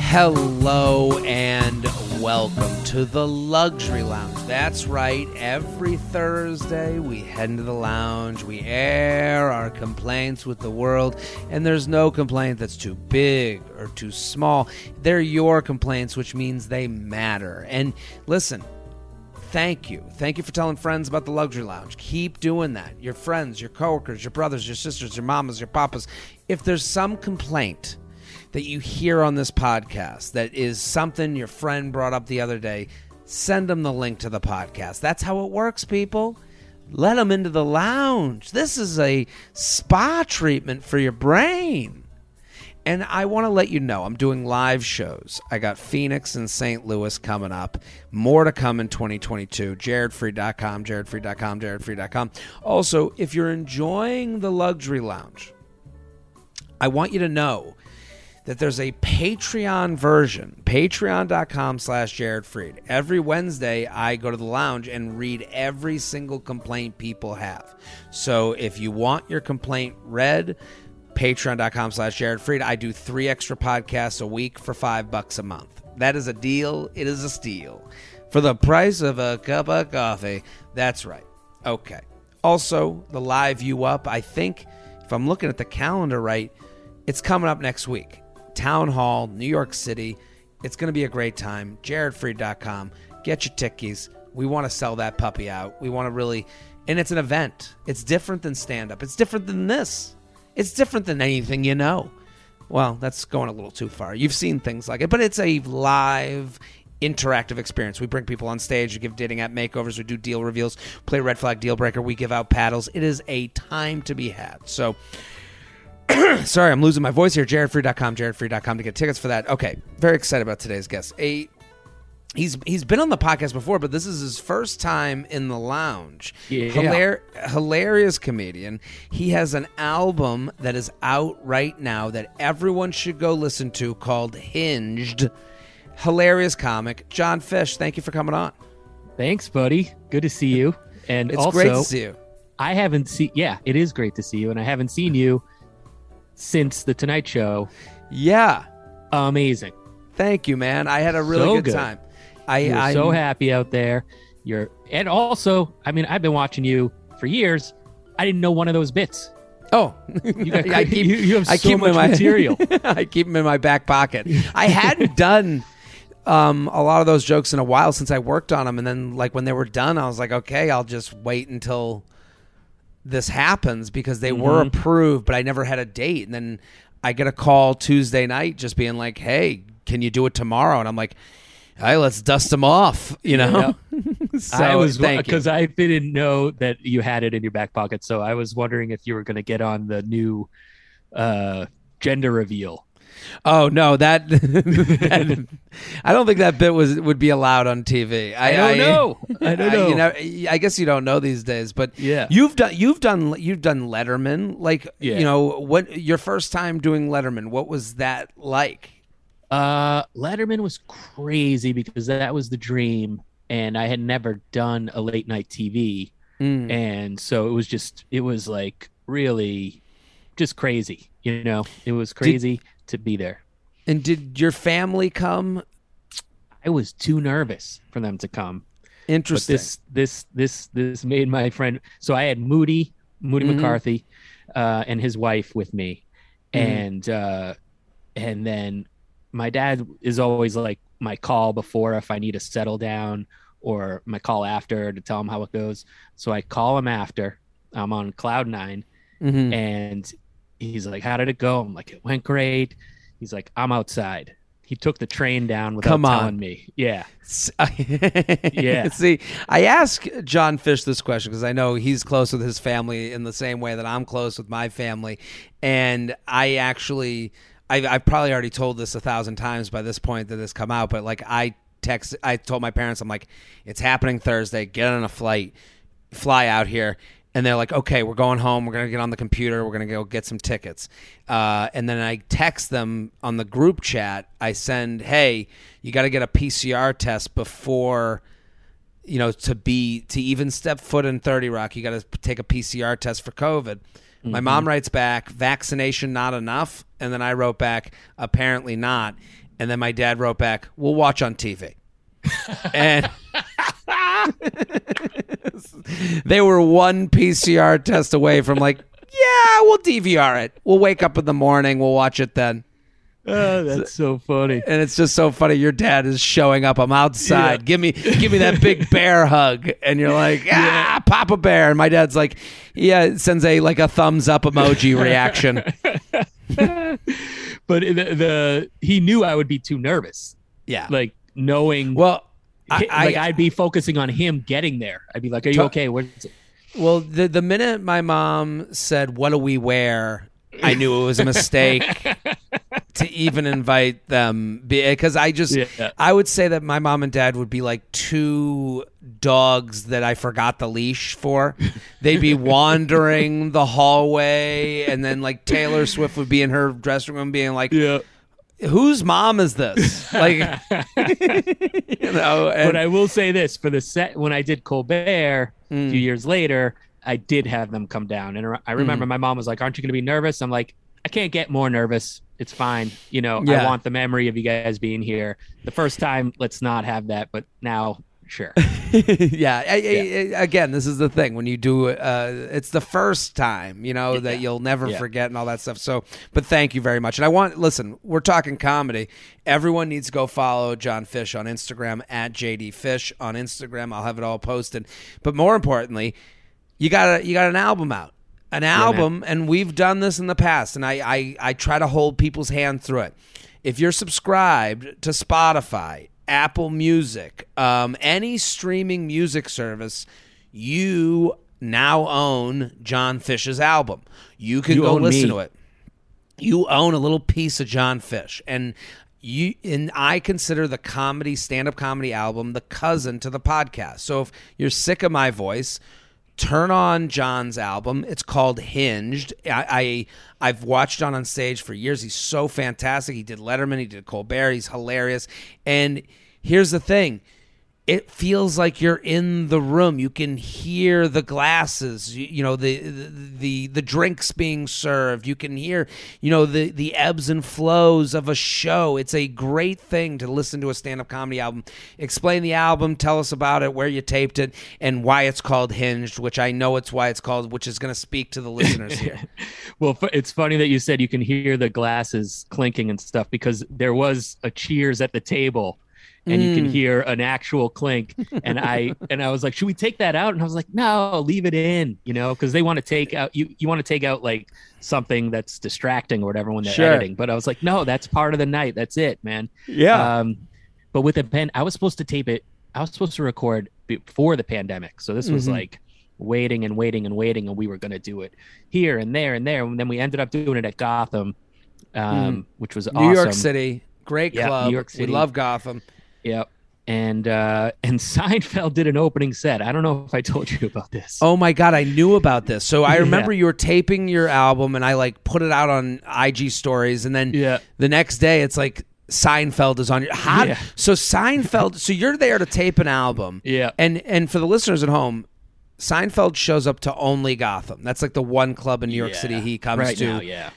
Hello and welcome to the Luxury Lounge. That's right, every Thursday we head into the lounge, we air our complaints with the world, and there's no complaint that's too big or too small. They're your complaints, which means they matter. And listen, thank you. Thank you for telling friends about the Luxury Lounge. Keep doing that. Your friends, your coworkers, your brothers, your sisters, your mamas, your papas. If there's some complaint that you hear on this podcast that is something your friend brought up the other day, send them the link to the podcast. That's how it works, people. Let them into the lounge. This is a spa treatment for your brain. And I want to let you know, I'm doing live shows. I got Phoenix and St. Louis coming up. More to come in 2022. JaredFreed.com, JaredFreed.com, JaredFreed.com. Also, if you're enjoying the Luxury Lounge, I want you to know that there's a Patreon version, patreon.com/JaredFreed. Every Wednesday, I go to the lounge and read every single complaint people have. So if you want your complaint read, patreon.com/JaredFreed. I do 3 extra podcasts a week for $5 a month. That is a deal. It is a steal. For the price of a cup of coffee. That's right. Okay. Also, the Live You Up, I think, if I'm looking at the calendar right, it's coming up next week. Town Hall, New York City. It's going to be a great time. JaredFreed.com. Get your tickies. We want to sell that puppy out. We want to really... And it's an event. It's different than stand-up. It's different than this. It's different than anything you know. Well, that's going a little too far. You've seen things like it. But it's a live, interactive experience. We bring people on stage. We give dating app makeovers. We do deal reveals. Play Red Flag Deal Breaker. We give out paddles. It is a time to be had. So... Sorry, I'm losing my voice here. JaredFreed.com, JaredFreed.com to get tickets for that. Okay, very excited about today's guest. He's been on the podcast before, but this is his first time in the lounge. Yeah. Hilarious comedian. He has an album that is out right now that everyone should go listen to called Hinged. Hilarious comic. Jon Fisch, thank you for coming on. Thanks, buddy. Good to see you. And it's also, great to see you. I haven't seen... Yeah, it is great to see you, and I haven't seen you since The Tonight Show. Yeah. Amazing. Thank you, man. I had a really good time. I'm so happy out there. And also, I mean, I've been watching you for years. I didn't know one of those bits. Oh, you have so much material. I keep them in my back pocket. I hadn't done a lot of those jokes in a while since I worked on them. And then like when they were done, I was like, okay, I'll just wait until this happens because they were approved, but I never had a date. And then I get a call Tuesday night just being like, hey, can you do it tomorrow? And I'm like, hey, let's dust them off, you know? Yeah. So I was, thank you. Because I didn't know that you had it in your back pocket. So I was wondering if you were going to get on the new gender reveal. Oh no, that I don't think that bit would be allowed on TV. I don't know. You know, I guess you don't know these days, but yeah, you've done Letterman. Like, you know, what your first time doing Letterman? What was that like? Letterman was crazy because that was the dream, and I had never done a late night TV, and so it was like really just crazy. You know, it was crazy to be there. And did your family come? I was too nervous for them to come. Interesting. But this made my friend. So I had Moody McCarthy, and his wife with me, and then my dad is always like my call before if I need to settle down, or my call after to tell him how it goes. So I call him after I'm on cloud 9, and he's like, how did it go? I'm like, it went great. He's like, I'm outside. He took the train down without telling me. Yeah. Yeah. See, I ask Jon Fisch this question because I know he's close with his family in the same way that I'm close with my family. And I've probably already told this 1,000 times by this point that this come out, but like I told my parents, I'm like, it's happening Thursday. Get on a flight, fly out here. And they're like, okay, we're going home. We're going to get on the computer. We're going to go get some tickets. And then I text them on the group chat. I send, hey, you got to get a PCR test before, you know, to even step foot in 30 Rock. You got to take a PCR test for COVID. Mm-hmm. My mom writes back, vaccination not enough. And then I wrote back, apparently not. And then my dad wrote back, "We'll watch on TV." And they were one PCR test away from like, yeah, we'll DVR it. We'll wake up in the morning. We'll watch it then. Oh, that's so funny. And it's just so funny. Your dad is showing up. I'm outside. Give me that big bear hug. And you're like, Papa Bear. And my dad's like, sends a thumbs up emoji reaction. But he knew I would be too nervous. Yeah. Like knowing. Well, I'd be focusing on him getting there. I'd be like, "Are you okay?" Well, the minute my mom said, "What do we wear?" I knew it was a mistake to even invite them, because I would say that my mom and dad would be like two dogs that I forgot the leash for. They'd be wandering the hallway, and then like Taylor Swift would be in her dressing room being like, whose mom is this? Like, But I will say this, for the set when I did Colbert a few years later, I did have them come down, and I remember my mom was like, "Aren't you going to be nervous?" I'm like, "I can't get more nervous. It's fine. I want the memory of you guys being here. The first time, let's not have that, but now, sure." Again, this is the thing when you do it's the first time that you'll never forget and all that stuff. So, but thank you very much. And listen, we're talking comedy. Everyone needs to go follow John Fish on Instagram at JD Fish on Instagram. I'll have it all posted. But more importantly, you got an album out. An album, and we've done this in the past, and I try to hold people's hand through it. If you're subscribed to Spotify, Apple Music, any streaming music service, you now own John Fish's album. You can go listen to it. You own a little piece of John Fish, and I consider the stand-up comedy album the cousin to the podcast. So if you're sick of my voice, turn on John's album. It's called Hinged. I've watched John on stage for years. He's so fantastic. He did Letterman. He did Colbert. He's hilarious. And here's the thing. It feels like you're in the room. You can hear the glasses, the drinks being served. You can hear, the ebbs and flows of a show. It's a great thing to listen to a stand-up comedy album. Explain the album, tell us about it, where you taped it, and why it's called Hinged, which I know it's why it's called, which is going to speak to the listeners here. Well, it's funny that you said you can hear the glasses clinking and stuff, because there was a cheers at the table. And you can hear an actual clink, and I was like, should we take that out? And I was like, no, leave it in, because they want to take out you want to take out like something that's distracting or whatever when they're editing. But I was like, no, that's part of the night. That's it, man. Yeah. But with a pen, I was supposed to tape it. I was supposed to record before the pandemic, so this was like waiting, and we were going to do it here and there, and then we ended up doing it at Gotham, which was awesome. New York City, great club. New York City. We love Gotham. Yep. And Seinfeld did an opening set. I don't know if I told you about this. Oh my God, I knew about this. So I remember you were taping your album, and I put it out on IG stories, and then the next day it's like Seinfeld is on your So Seinfeld, so you're there to tape an album. Yeah. And for the listeners at home, Seinfeld shows up to only Gotham. That's like the one club in New York City he comes to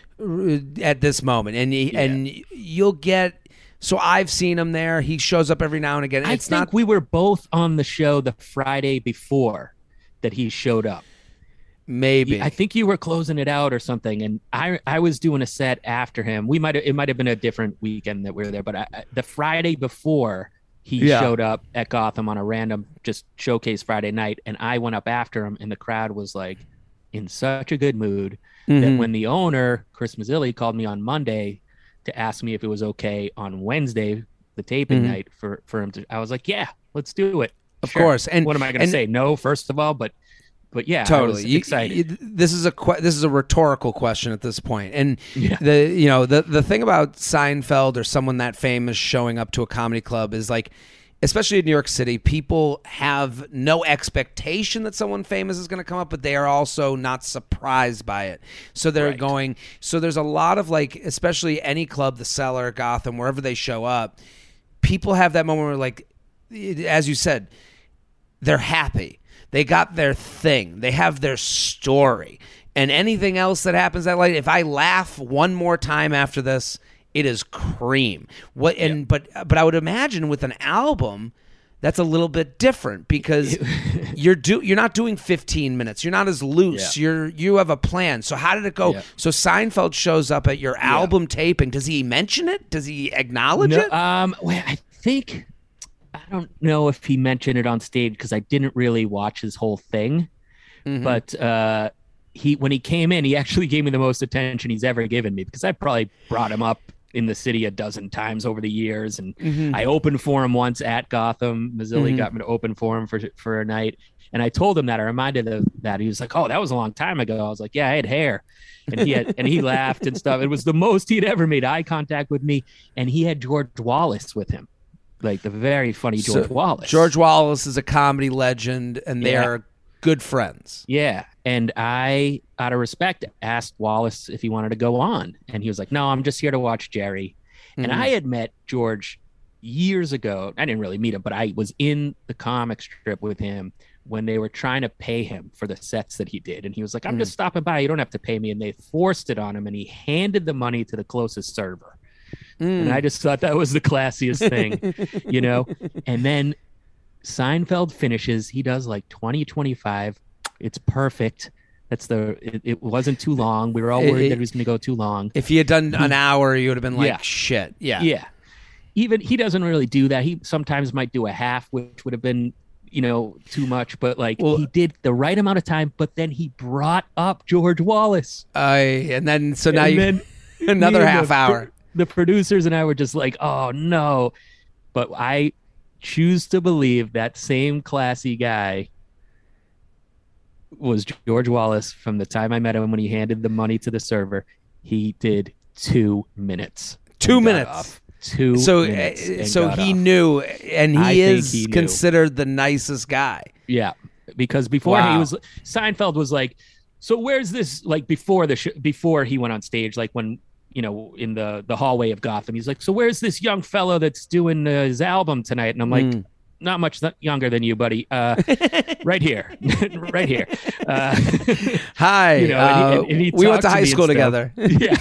at this moment. And you'll get. So I've seen him there. He shows up every now and again. I think we were both on the show the Friday before that he showed up. Maybe. I think you were closing it out or something, and I was doing a set after him. It might have been a different weekend that we were there, but the Friday before he showed up at Gotham on a random just showcase Friday night, and I went up after him, and the crowd was like in such a good mood that when the owner, Chris Mazzilli, called me on Monday to ask me if it was okay on Wednesday, the taping night, for him to, I was like, yeah, let's do it. Of course. And what am I going to say? No, first of all, but yeah, totally. I was excited. This is a rhetorical question at this point. And the thing about Seinfeld or someone that famous showing up to a comedy club is like, especially in New York City, people have no expectation that someone famous is going to come up, but they are also not surprised by it. So they're going. So there's a lot of especially any club, the Cellar, Gotham, wherever they show up, people have that moment where, as you said, they're happy. They got their thing. They have their story. And anything else that happens that night, if I laugh one more time after this, it is cream. But I would imagine with an album that's a little bit different because you're not doing 15 minutes. You're not as loose. You have a plan. So how did it go? So Seinfeld shows up at your album taping. Does he mention it? Does he acknowledge it? Well, I don't know if he mentioned it on stage because I didn't really watch his whole thing. Mm-hmm. But when he came in, he actually gave me the most attention he's ever given me because I probably brought him up in the city a dozen times over the years. And I opened for him once at Gotham. Mazzilli got me to open for him for a night. And I told him that. I reminded him that. He was like, "Oh, that was a long time ago." I was like, "Yeah, I had hair." And he laughed and stuff. It was the most he'd ever made eye contact with me. And he had George Wallace with him, like the very funny George Wallace. George Wallace is a comedy legend, and they are good friends. Yeah. And I, out of respect, asked Wallace if he wanted to go on. And he was like, "No, I'm just here to watch Jerry." And I had met George years ago. I didn't really meet him, but I was in the comic strip with him when they were trying to pay him for the sets that he did. And he was like, "I'm just stopping by. You don't have to pay me." And they forced it on him, and he handed the money to the closest server. And I just thought that was the classiest thing, you know? And then Seinfeld finishes. He does like 20, 25. It's perfect. It wasn't too long. We were all worried that it was going to go too long. If he had done an hour, you would have been like, shit. Yeah. Yeah. Even he doesn't really do that. He sometimes might do a half, which would have been, too much, but he did the right amount of time, but then he brought up George Wallace. Another half hour. The producers and I were just like, "Oh no." But I choose to believe that same classy guy was George Wallace from the time I met him when he handed the money to the server. He did 2 minutes. 2 minutes. 2 minutes. So he knew, and he is considered the nicest guy. Yeah. Because before Seinfeld was like, "So where's this," like before before he went on stage, like when, in the hallway of Gotham, he's like, "So where's this young fellow that's doing his album tonight?" And I'm like, "Not much younger than you, buddy. Right here, right here." Hi. We went to high school together. Yeah.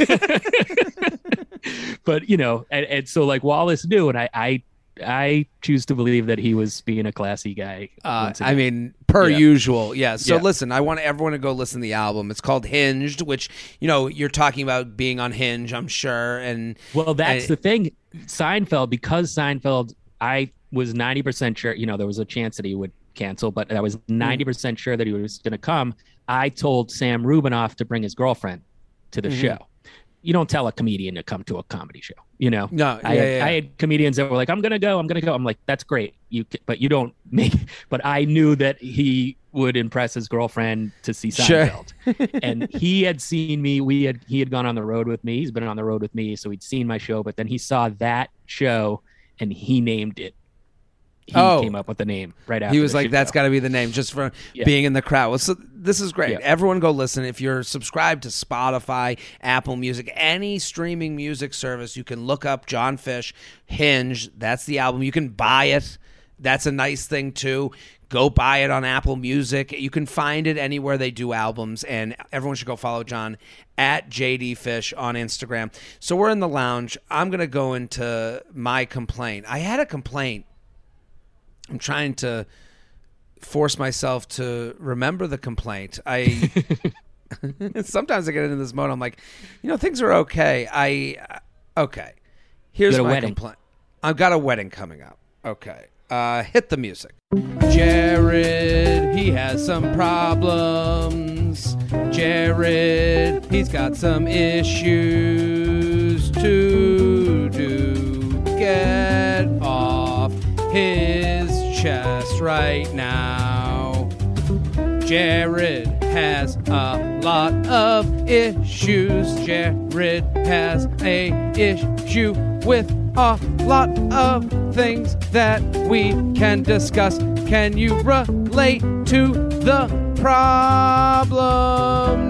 But and so like Wallace knew, and I choose to believe that he was being a classy guy. I mean, per usual. Yeah. So listen, I want everyone to go listen to the album. It's called Hinged, which, you're talking about being on Hinge, I'm sure. And that's the thing. Because Seinfeld, I was 90% sure, there was a chance that he would cancel, but I was 90% sure that he was going to come. I told Sam Rubinoff to bring his girlfriend to the show. You don't tell a comedian to come to a comedy show, No, I had comedians that were like, I'm gonna go. I'm like, that's great. But you don't make. But I knew that he would impress his girlfriend to see Seinfeld, and he had seen me. He had gone on the road with me. He's been on the road with me, so he'd seen my show. But then he saw that show, and he named it. He came up with the name right after. He was like, "That's got to be the name," just for being in the crowd. Well, so this is great. Everyone go listen. If you're subscribed to Spotify, Apple Music, any streaming music service, you can look up John Fish, Hinge. That's the album. You can buy it. That's a nice thing too. Go buy it on Apple Music. You can find it anywhere they do albums, and everyone should go follow John at JD Fish on Instagram. So we're in the lounge. I'm going to go into my complaint. I had a complaint. I'm trying to force myself to remember the complaint. Sometimes I get into this mode. I'm like, things are okay. Okay. Here's my complaint. I've got a wedding coming up. Okay. Hit the music. Jared, he has some problems. Jared, he's got some issues to do. Get off his chest right now. Jared has a lot of issues. Jared has a issue with a lot of things that we can discuss. Can you relate to the problem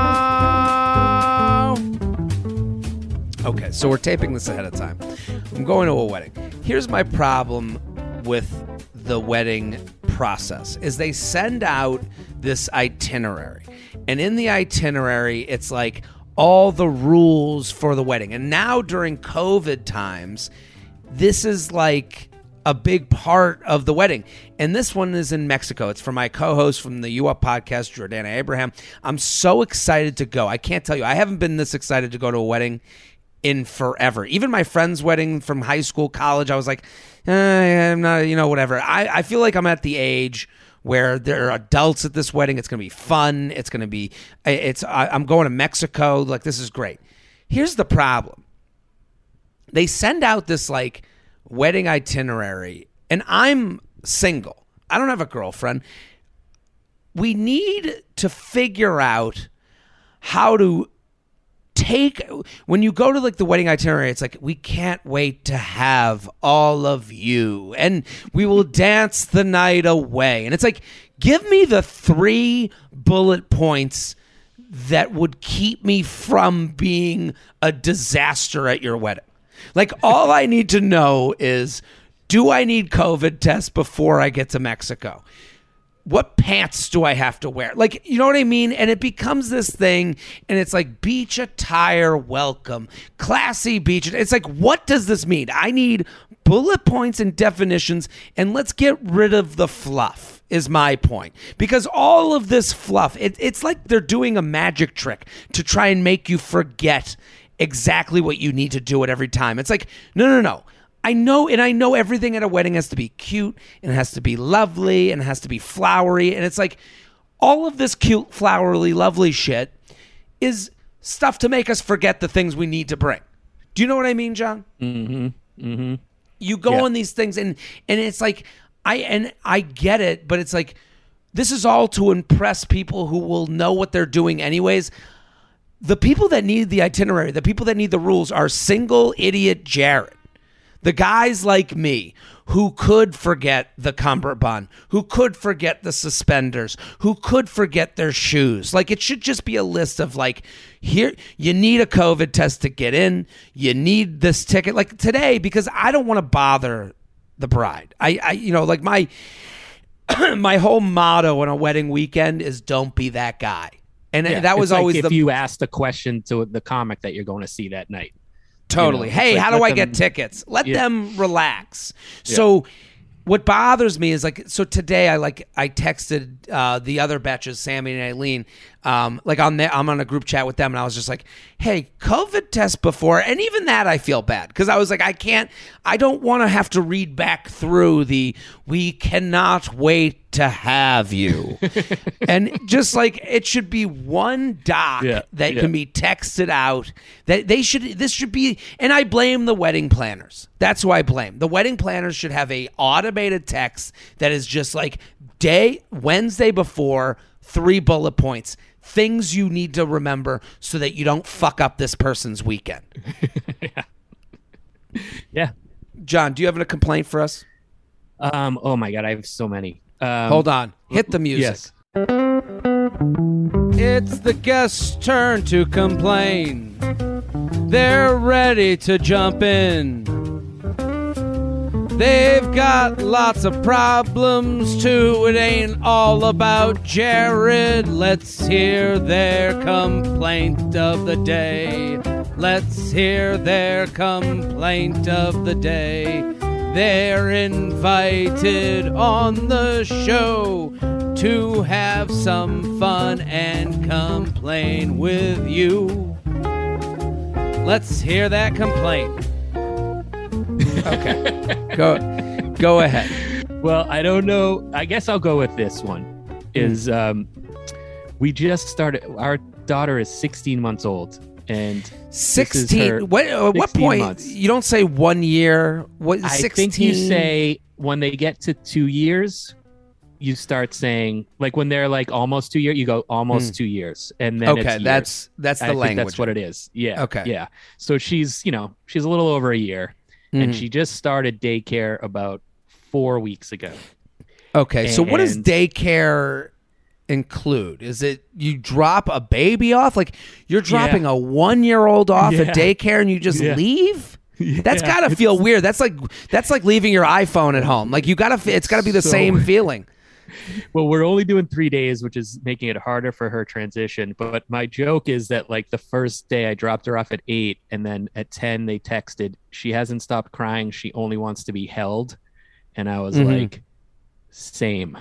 now? Okay, so we're taping this ahead of time. I'm going to a wedding. Here's my problem with the wedding process is they send out this itinerary. And in the itinerary, it's like all the rules for the wedding. And now during COVID times, this is like a big part of the wedding. And this one is in Mexico. It's for my co-host from the U Up podcast, Jordana Abraham. I'm so excited to go. I can't tell you. I haven't been this excited to go to a wedding in forever. Even my friend's wedding from high school, college, I was like, I'm not, whatever. I feel like I'm at the age where there are adults at this wedding. It's going to be fun. It's going to be, I'm going to Mexico. Like, this is great. Here's the problem. They send out this like wedding itinerary, and I'm single. I don't have a girlfriend. We need to figure out how to when you go to like the wedding itinerary, it's like, we can't wait to have all of you and we will dance the night away. And it's like, give me the 3 bullet points that would keep me from being a disaster at your wedding. Like, all I need to know is, do I need COVID tests before I get to Mexico? What pants do I have to wear? Like, you know what I mean? And it becomes this thing, and it's like beach attire welcome, classy beach. It's like, what does this mean? I need bullet points and definitions, and let's get rid of the fluff, is my point. Because all of this fluff, it's like they're doing a magic trick to try and make you forget exactly what you need to do at every time. It's like, no. I know everything at a wedding has to be cute, and it has to be lovely, and it has to be flowery. And it's like, all of this cute, flowery, lovely shit is stuff to make us forget the things we need to bring. Do you know what I mean, John? Mm-hmm. Mm-hmm. You go on these things, and it's like, I get it, but it's like, this is all to impress people who will know what they're doing anyways. The people that need the itinerary, the people that need the rules are single idiot Jared. The guys like me who could forget the cummerbund, who could forget the suspenders, who could forget their shoes. Like, it should just be a list of like, here, you need a COVID test to get in. You need this ticket. Like today, because I don't want to bother the bride. I like my whole motto on a wedding weekend is don't be that guy. And that was always if you asked a question to the comic that you're going to see that night. Totally. Hey, how do I get tickets? Let them relax. So what bothers me is like, so today I texted the other batches, Sammy and Aileen, I'm on a group chat with them, and I was just like, hey, COVID test before. And even that I feel bad, because I was like, I don't want to have to read back through we cannot wait to have you. And just like, it should be one doc that can be texted out. That this should be, and I blame the wedding planners. That's who I blame. The wedding planners should have a automated text that is just like, Wednesday before, 3 bullet points, things you need to remember so that you don't fuck up this person's weekend. Yeah. John, do you have a complaint for us? Oh my God, I have so many. Hold on. Hit the music. Yes. It's the guest's turn to complain. They're ready to jump in. They've got lots of problems too. It ain't all about Jared. Let's hear their complaint of the day. Let's hear their complaint of the day. They're invited on the show to have some fun and complain with you. Let's hear that complaint. Okay. Go ahead. Well, I don't know. I guess I'll go with this one. We just started. Our daughter is 16 months old, and 16. What point? Months. You don't say 1 year. What? 16? I think you say when they get to 2 years, you start saying, like, when they're like almost 2 years, you go almost 2 years, and then okay, that's the language. That's what it is. Yeah. Okay. Yeah. So she's a little over a year, and she just started daycare about 4 weeks ago. Okay. So what does daycare include? Is it you drop a baby off? Like, you're dropping a 1-year-old off at daycare and you just leave? That's gotta feel weird. That's like leaving your iPhone at home. Like, it's gotta be the same feeling. Well, we're only doing 3 days, which is making it harder for her transition. But my joke is that like the first day I dropped her off at 8, and then at 10 they texted, she hasn't stopped crying. She only wants to be held. And I was like, same.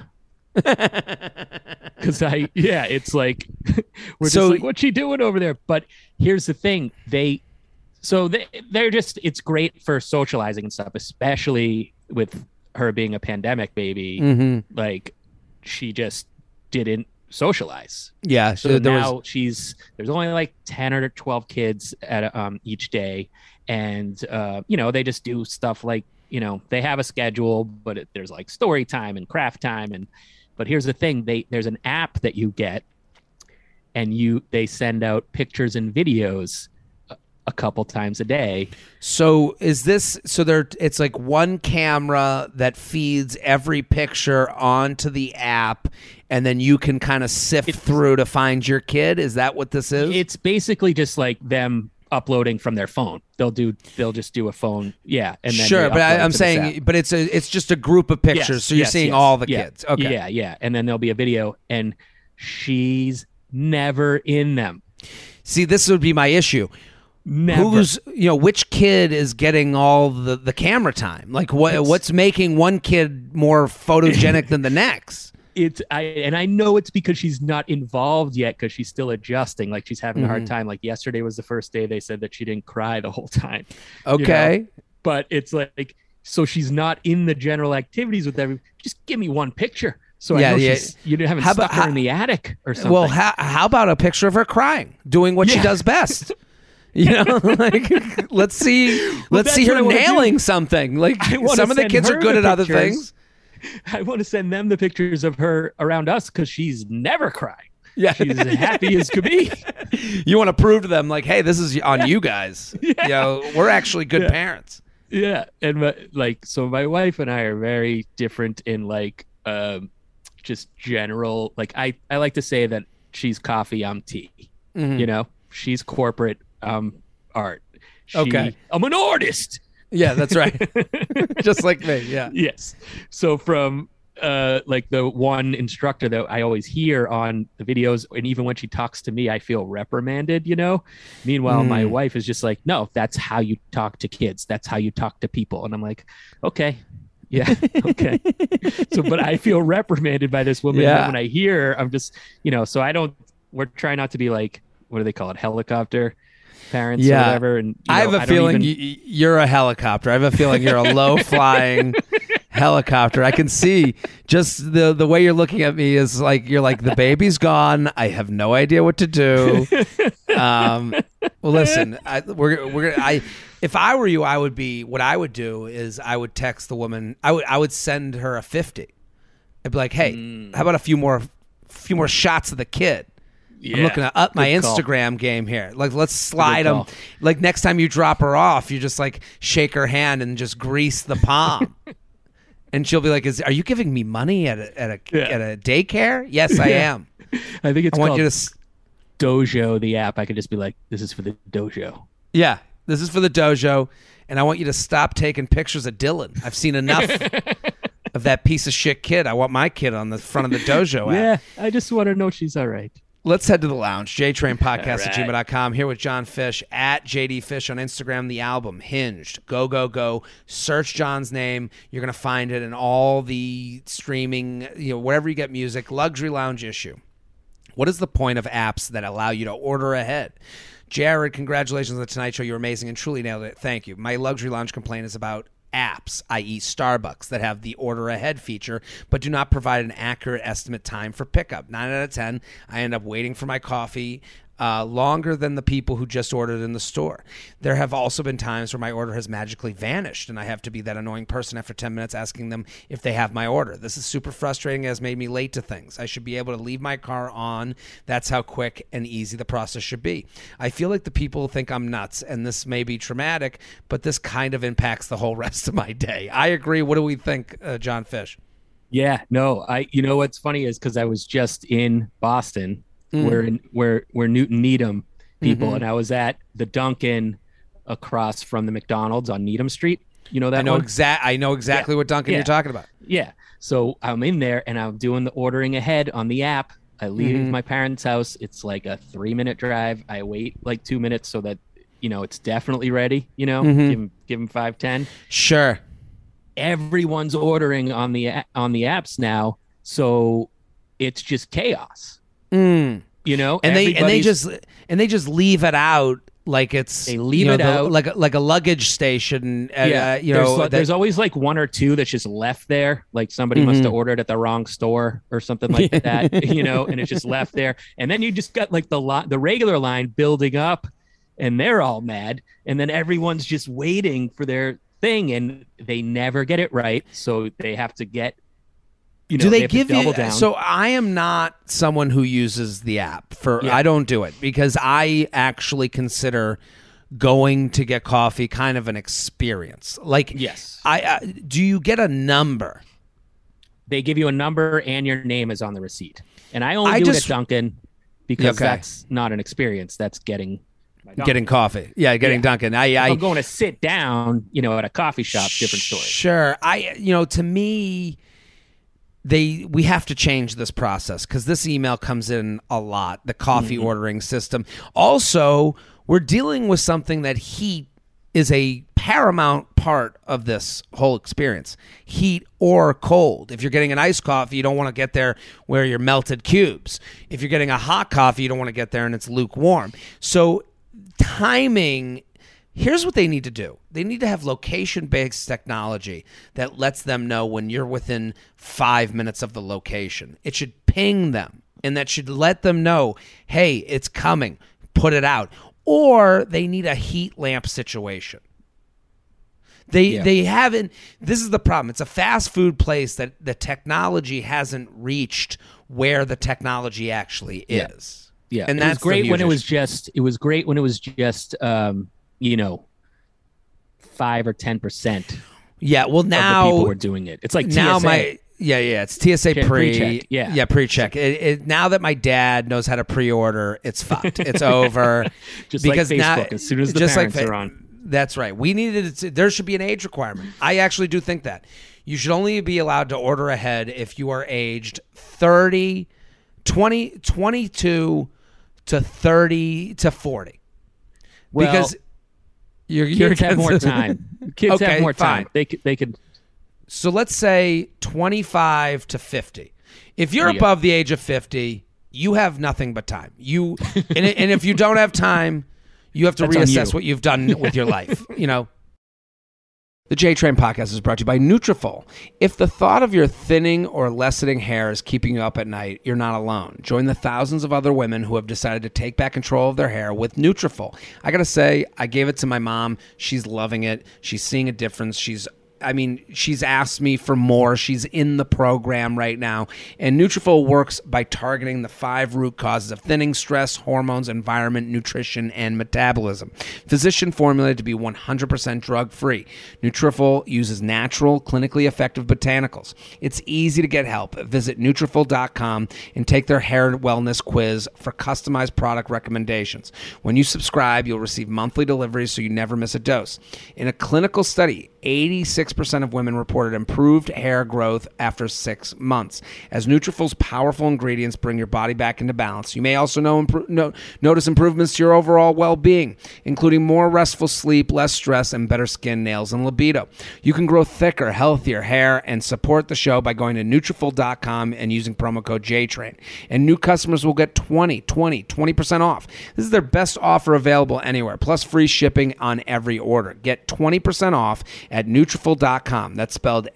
Because it's like we're just like, what's she doing over there? But here's the thing, they're just, it's great for socializing and stuff, especially with her being a pandemic baby. Like she just didn't socialize. Yeah. So now there's only like 10 or 12 kids at each day, and they just do stuff like, they have a schedule, but there's like story time and craft time. But here's the thing, there's an app that you get, and they send out pictures and videos a couple times a day. So it's like one camera that feeds every picture onto the app, and then you can kind of sift through to find your kid. Is that what this is? It's basically just like them uploading from their phone. They'll just do a phone. Yeah. And then sure. But I'm saying, but it's just a group of pictures. Yes, so you're seeing all the kids. Okay. Yeah. Yeah. And then there'll be a video, and she's never in them. See, this would be my issue. Never. Which kid is getting all the camera time? Like what's making one kid more photogenic than the next? I know it's because she's not involved yet, because she's still adjusting. Like she's having a hard time. Like yesterday was the first day they said that she didn't cry the whole time. Okay. But it's like, so she's not in the general activities with every. Just give me one picture. So I know you haven't stuck her in the attic or something. Well, how about a picture of her crying, doing what she does best? Like let's see her nailing something. Like some of the kids are good at other things. I want to send them the pictures of her around us, because she's never crying. Yeah, she's happy as could be. You want to prove to them, like, hey, this is on you guys. We're actually good parents. Yeah, and so my wife and I are very different in like just general. Like I like to say that she's coffee, I'm tea. She's corporate, art. I'm an artist. Yeah, that's right. Just like me. Yeah. Yes. So from like the one instructor that I always hear on the videos, and even when she talks to me, I feel reprimanded, Meanwhile, my wife is just like, no, that's how you talk to kids. That's how you talk to people. And I'm like, okay. Yeah. Okay. But I feel reprimanded by this woman. Yeah. When I hear her, I'm just, so we're trying not to be like, what do they call it? Helicopter parents or whatever. And I have a feeling you're a helicopter. I have a feeling you're a low flying helicopter. I can see just the way you're looking at me is like, you're like, the baby's gone. I have no idea what to do. Well, listen, if I were you, what I would do is I would text the woman. I would send her a 50. I'd be like, hey, how about a few more shots of the kid? Yeah, I'm looking to up my Instagram game here. Like, let's slide them. Like, next time you drop her off, you just like shake her hand and just grease the palm. And she'll be like, "Are you giving me money at a daycare?" Yes, I am. I think it's called Dojo, the app. I could just be like, "This is for the dojo." Yeah, this is for the dojo, and I want you to stop taking pictures of Dylan. I've seen enough of that piece of shit kid. I want my kid on the front of the dojo app. Yeah, I just want to know she's all right. Let's head to the lounge. JTrainPodcast@gmail.com. Here with John Fish at JD Fish on Instagram. The album Hinged. Go, go, go. Search John's name. You're going to find it in all the streaming, wherever you get music. Luxury Lounge issue. What is the point of apps that allow you to order ahead? Jared, congratulations on the Tonight Show. You're amazing and truly nailed it. Thank you. My Luxury Lounge complaint is about apps, i.e. Starbucks, that have the order ahead feature but do not provide an accurate estimate time for pickup. 9 out of 10, I end up waiting for my coffee longer than the people who just ordered in the store. There have also been times where my order has magically vanished and I have to be that annoying person after 10 minutes asking them if they have my order. This is super frustrating and has made me late to things. I should be able to leave my car on. That's how quick and easy the process should be. I feel like the people think I'm nuts, and this may be traumatic, but this kind of impacts the whole rest of my day. I agree. What do we think, John Fish? Yeah, no, what's funny is because I was just in Boston where Newton Needham people, and I was at the Dunkin' across from the McDonald's on Needham Street. You know that I know exactly what Dunkin' you're talking about. Yeah. So I'm in there and I'm doing the ordering ahead on the app. I leave my parents' house. It's like a 3-minute drive. I wait like 2 minutes so that, it's definitely ready, give them 5-10. Sure. Everyone's ordering on the apps now. So it's just chaos, and they just leave it out. Like they leave it out like a luggage station. There's always like one or two that's just left there. Like somebody must have ordered at the wrong store or something like that, and it's just left there. And then you just got like the regular line building up, and they're all mad. And then everyone's just waiting for their thing, and they never get it right. So they have to get. Do they give you? Down. So I am not someone who uses the app I don't do it because I actually consider going to get coffee kind of an experience. Like, yes, do you get a number? They give you a number and your name is on the receipt. And I only do it at Dunkin' because that's not an experience. That's getting coffee. Yeah, Dunkin'. I'm going to sit down, at a coffee shop, different story. Sure. To me, we have to change this process because this email comes in a lot, the coffee ordering system. Also, we're dealing with something that heat is a paramount part of this whole experience. Heat or cold. If you're getting an iced coffee, you don't want to get there where you're melted cubes. If you're getting a hot coffee, you don't want to get there and it's lukewarm. So timing, here's what they need to do. They need to have location-based technology that lets them know when you're within 5 minutes of the location. It should ping them, and that should let them know, hey, it's coming, put it out. Or they need a heat lamp situation. They haven't. This is the problem. It's a fast food place that the technology hasn't reached where the technology actually is. Yeah, and that's great when it was just. It was great when it was just. 5 or 10%. Yeah, well now of the people were doing it. It's like TSA. Now it's TSA pre-check. Yeah, pre-check. Now that my dad knows how to pre-order, it's fucked. It's over. Just because like Facebook, as soon as the parents are on. That's right. There should be an age requirement. I actually do think that. You should only be allowed to order ahead if you are aged 22 to 30 to 40. Well, because kids have more time. Kids have more time. They could. So let's say 25 to 50. If you're above the age of 50, you have nothing but time. And if you don't have time, you have to reassess what you've done with your life. The J-Train podcast is brought to you by Nutrafol. If the thought of your thinning or lessening hair is keeping you up at night, you're not alone. Join the thousands of other women who have decided to take back control of their hair with Nutrafol. I got to say, I gave it to my mom. She's loving it. She's seeing a difference. She's asked me for more. She's in the program right now. And Nutrafol works by targeting the 5 root causes of thinning: stress, hormones, environment, nutrition, and metabolism. Physician formulated to be 100% drug-free. Nutrafol uses natural, clinically effective botanicals. It's easy to get help. Visit Nutrafol.com and take their hair wellness quiz for customized product recommendations. When you subscribe, you'll receive monthly deliveries so you never miss a dose. In a clinical study, 86% of women reported improved hair growth after 6 months. As Nutrafol's powerful ingredients bring your body back into balance, you may also notice improvements to your overall well-being, including more restful sleep, less stress, and better skin, nails, and libido. You can grow thicker, healthier hair and support the show by going to Nutrafol.com and using promo code JTRAIN. And new customers will get 20% off. This is their best offer available anywhere, plus free shipping on every order. Get 20% off at Nutrafol.com. That's spelled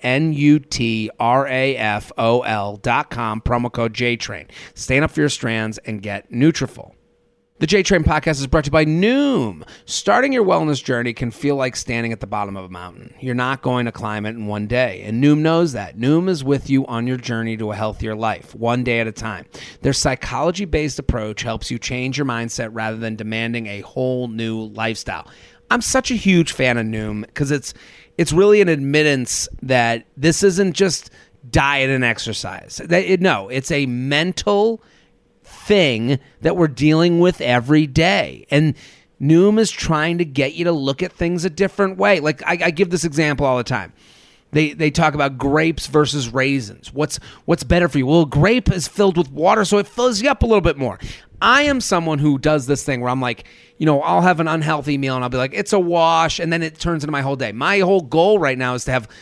Nutrafol.com, promo code JTRAIN. Stand up for your strands and get Nutrafol. The J-Train podcast is brought to you by Noom. Starting your wellness journey can feel like standing at the bottom of a mountain. You're not going to climb it in one day, and Noom knows that. Noom is with you on your journey to a healthier life, one day at a time. Their psychology-based approach helps you change your mindset rather than demanding a whole new lifestyle. I'm such a huge fan of Noom because it's really an admittance that this isn't just diet and exercise. It's a mental thing that we're dealing with every day. And Noom is trying to get you to look at things a different way. Like I give this example all the time. They talk about grapes versus raisins. What's better for you? Well, a grape is filled with water, so it fills you up a little bit more. I am someone who does this thing where I'm like, I'll have an unhealthy meal and I'll be like, it's a wash, and then it turns into my whole day. My whole goal right now is to have,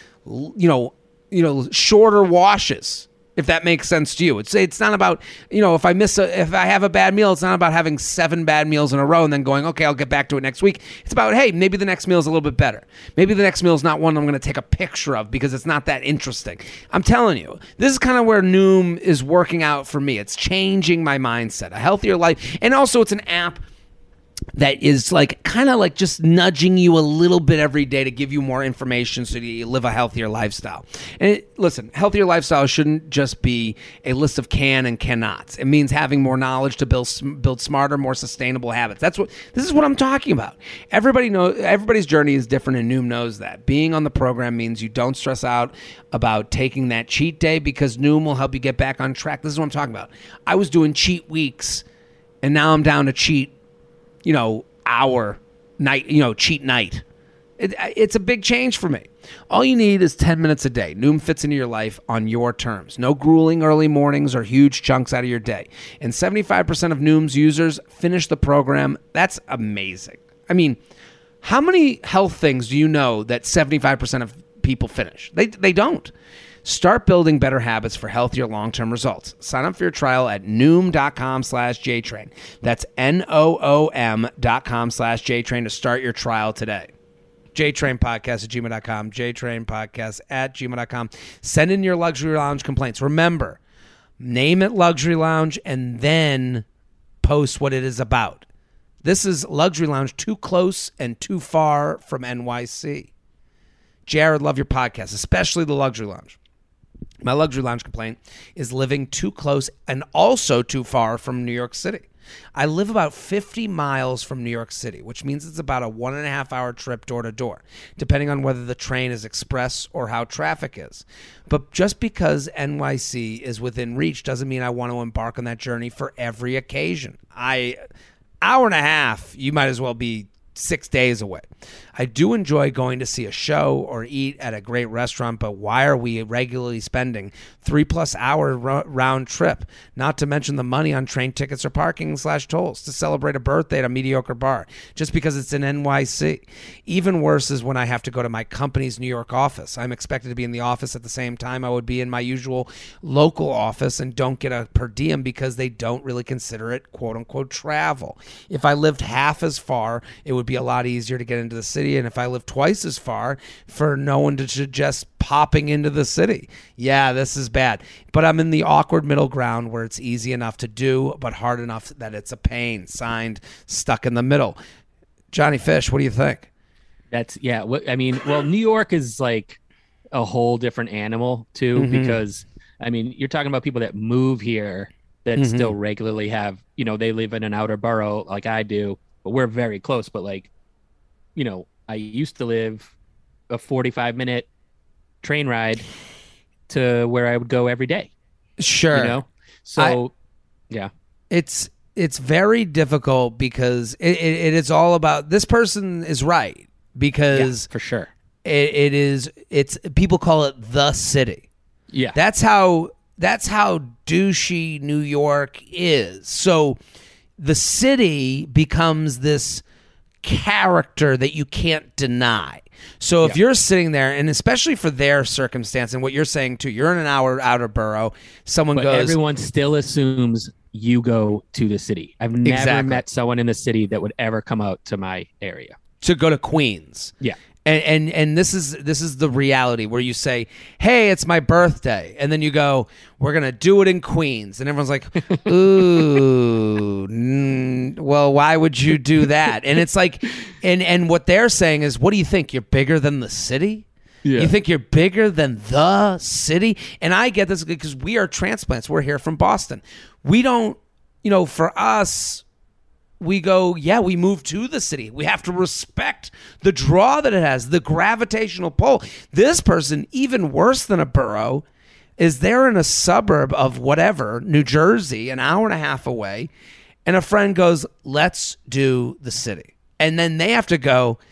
shorter washes. If that makes sense to you. It's not about, if I have a bad meal, it's not about having 7 bad meals in a row and then going, okay, I'll get back to it next week. It's about, hey, maybe the next meal is a little bit better. Maybe the next meal is not one I'm going to take a picture of because it's not that interesting. I'm telling you, this is kind of where Noom is working out for me. It's changing my mindset, a healthier life. And also it's an app that is kind of just nudging you a little bit every day to give you more information so that you live a healthier lifestyle. And listen, healthier lifestyle shouldn't just be a list of can and cannots. It means having more knowledge to build smarter, more sustainable habits. This is what I'm talking about. Everybody's journey is different, and Noom knows that. Being on the program means you don't stress out about taking that cheat day because Noom will help you get back on track. This is what I'm talking about. I was doing cheat weeks, and now I'm down to cheat hour night, cheat night. It's a big change for me. All you need is 10 minutes a day. Noom fits into your life on your terms. No grueling early mornings or huge chunks out of your day. And 75% of Noom's users finish the program. That's amazing. I mean, how many health things do you know that 75% of people finish? They don't. Start building better habits for healthier long-term results. Sign up for your trial at Noom.com/JTrain. That's NOOM.com/JTrain to start your trial today. JTrainPodcast@gmail.com. JTrainPodcast@gmail.com. Send in your Luxury Lounge complaints. Remember, name it Luxury Lounge and then post what it is about. This is Luxury Lounge, too close and too far from NYC. Jared, love your podcast, especially the Luxury Lounge. My Luxury Lounge complaint is living too close and also too far from New York City. I live about 50 miles from New York City, which means it's about a 1.5-hour trip door to door, depending on whether the train is express or how traffic is. But just because NYC is within reach doesn't mean I want to embark on that journey for every occasion. Hour and a half, you might as well be 6 days away. I do enjoy going to see a show or eat at a great restaurant, but why are we regularly spending 3+ hour round trip? Not to mention the money on train tickets or parking/tolls to celebrate a birthday at a mediocre bar just because it's in NYC. Even worse is when I have to go to my company's New York office. I'm expected to be in the office at the same time I would be in my usual local office and don't get a per diem because they don't really consider it quote unquote travel. If I lived half as far, it would be a lot easier to get into the city, and if I live twice as far, for no one to suggest popping into the city. Yeah, this is bad. But I'm in the awkward middle ground where it's easy enough to do, but hard enough that it's a pain. Signed, stuck in the middle. Johnny Fish, what do you think? New York is like a whole different animal too, because you're talking about people that move here that still regularly have, they live in an outer borough like I do, but we're very close. But I used to live a 45-minute train ride to where I would go every day. Sure. Yeah. It's very difficult because it is all about, this person is right because for sure. It's people call it the city. Yeah. That's how douchey New York is. So the city becomes this character that you can't deny. So if you're sitting there, and especially for their circumstance and what you're saying too, you're in an outer borough, but everyone still assumes you go to the city. I've never met someone in the city that would ever come out to my area to go to Queens. Yeah. And this is the reality where you say, hey, it's my birthday. And then you go, we're going to do it in Queens. And everyone's like, ooh, well, why would you do that? And it's like, and what they're saying is, what do you think? You're bigger than the city? Yeah. You think you're bigger than the city? And I get this because we are transplants. We're here from Boston. We don't, for us, we go, we move to the city. We have to respect the draw that it has, the gravitational pull. This person, even worse than a borough, is there in a suburb of whatever, New Jersey, an hour and a half away, and a friend goes, let's do the city. And then they have to go,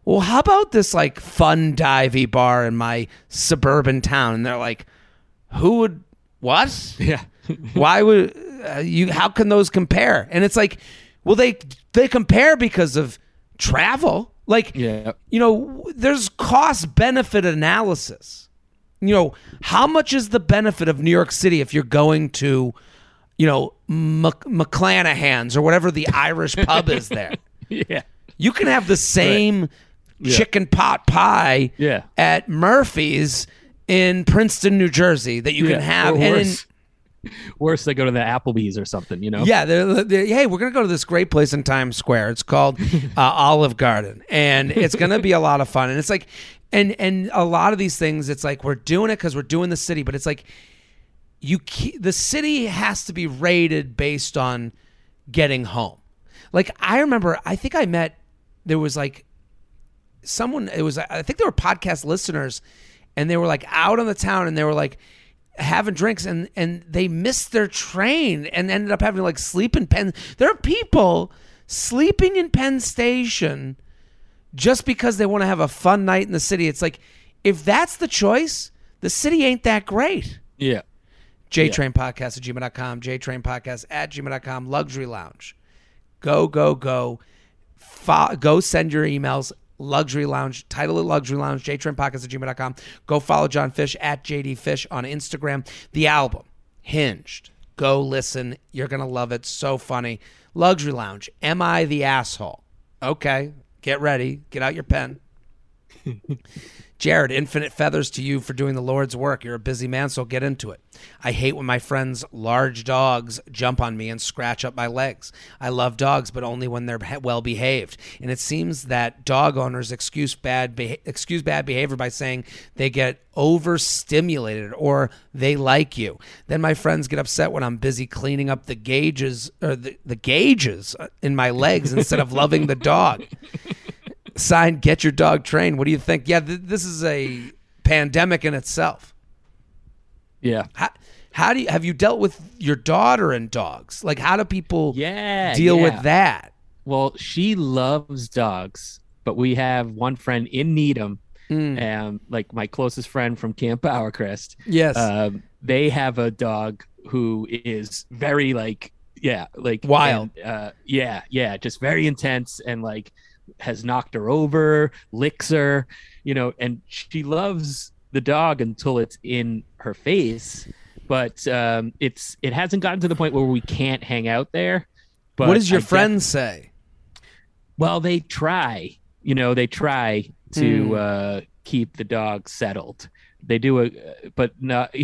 well, how about this like fun divey bar in my suburban town? And they're like, who would, what? Yeah. Why would you, how can those compare? And it's like, well, they compare because of travel. Like, Yeah. you know, there's cost benefit analysis. You know, how much is the benefit of New York City if you're going to, you know, McClanahan's or whatever the Irish pub is there? Yeah. You can have the same chicken pot pie at Murphy's in Princeton, New Jersey that you can have. And worse, they go to the Applebee's or something, you know? Yeah, they're, hey, we're going to go to this great place in Times Square. It's called Olive Garden, and it's going to be a lot of fun. And it's like, and a lot of these things, it's like we're doing it because we're doing the city, but it's like the city has to be rated based on getting home. Like I remember, I think I met, there was like someone, it was, I think they were podcast listeners, and they were like out on the town, and they were like having drinks, and they missed their train and ended up having to like sleep in Penn. There are people sleeping in Penn Station just because they want to have a fun night in the city. It's like, if that's the choice, the city ain't that great. Yeah. JTrainPodcast@gmail.com, JTrainPodcast@gmail.com, Luxury Lounge. Go. Go send your emails. Luxury Lounge, title it Luxury Lounge, JTrainPodcast@gmail.com. Go follow John Fish @JDFish on Instagram. The album, Hinged. Go listen. You're going to love it. So funny. Luxury Lounge. Am I the asshole? Okay. Get ready. Get out your pen. Jared, infinite feathers to you for doing the Lord's work. You're a busy man, so get into it. I hate when my friends' large dogs jump on me and scratch up my legs. I love dogs, but only when they're well behaved. And it seems that dog owners excuse bad behavior by saying they get overstimulated or they like you. Then my friends get upset when I'm busy cleaning up the gauges or the gauges in my legs instead of loving the dog. Signed, Get Your Dog Trained. What do you think? Yeah, this is a pandemic in itself. Yeah. How do you, have you dealt with your daughter and dogs? Like, how do people deal with that? Well, she loves dogs, but we have one friend in Needham, like my closest friend from Camp Bowercrest. Yes. They have a dog who is very like wild. And, just very intense and like has knocked her over, licks her, and she loves the dog until it's in her face. But it hasn't gotten to the point where we can't hang out there. But what does your friends say? Well, they try. They try to keep the dog settled. They do but not.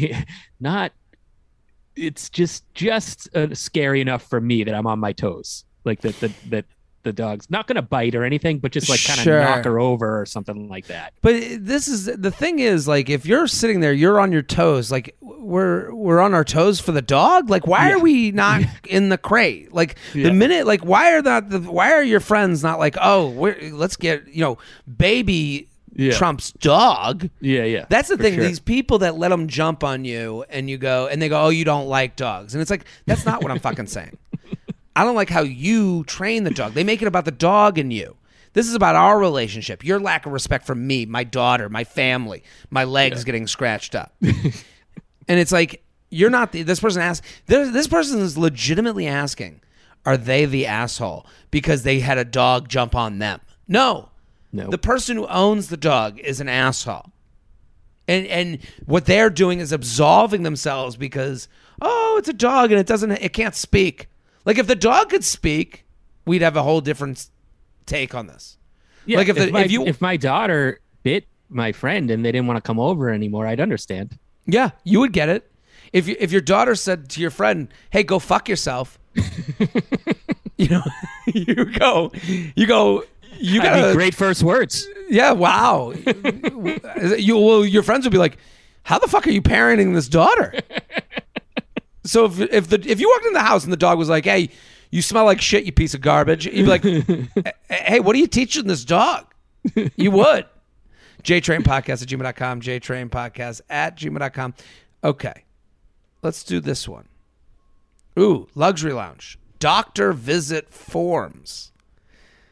It's just scary enough for me that I'm on my toes, like that the dog's not going to bite or anything, but just like kind of knock her over or something like that. But this is the thing is, like, if you're sitting there, you're on your toes. Like we're on our toes for the dog. Like, why are we not in the crate? Like the minute, like, why are your friends not like, oh, let's get, baby Trump's dog. Yeah. That's the thing. Sure. These people that let them jump on you and they go, oh, you don't like dogs. And it's like, that's not what I'm fucking saying. I don't like how you train the dog. They make it about the dog and you. This is about our relationship. Your lack of respect for me, my daughter, my family, my legs getting scratched up. And it's like, you're not this person asks. This person is legitimately asking, are they the asshole because they had a dog jump on them? No. The person who owns the dog is an asshole. And what they're doing is absolving themselves because, oh, it's a dog and it can't speak. Like, if the dog could speak, we'd have a whole different take on this. Yeah, like if my daughter bit my friend and they didn't want to come over anymore, I'd understand. Yeah, you would get it. If your daughter said to your friend, "Hey, go fuck yourself," you go. You got great first words. Yeah, wow. Your friends would be like, "How the fuck are you parenting this daughter?" So if you walked in the house and the dog was like, "Hey, you smell like shit, you piece of garbage," you'd be like, "Hey, what are you teaching this dog?" You would. JTrainPodcast@gmail.com, JTrainPodcast@gmail.com. Okay, let's do this one. Ooh, Luxury Lounge. Doctor visit forms.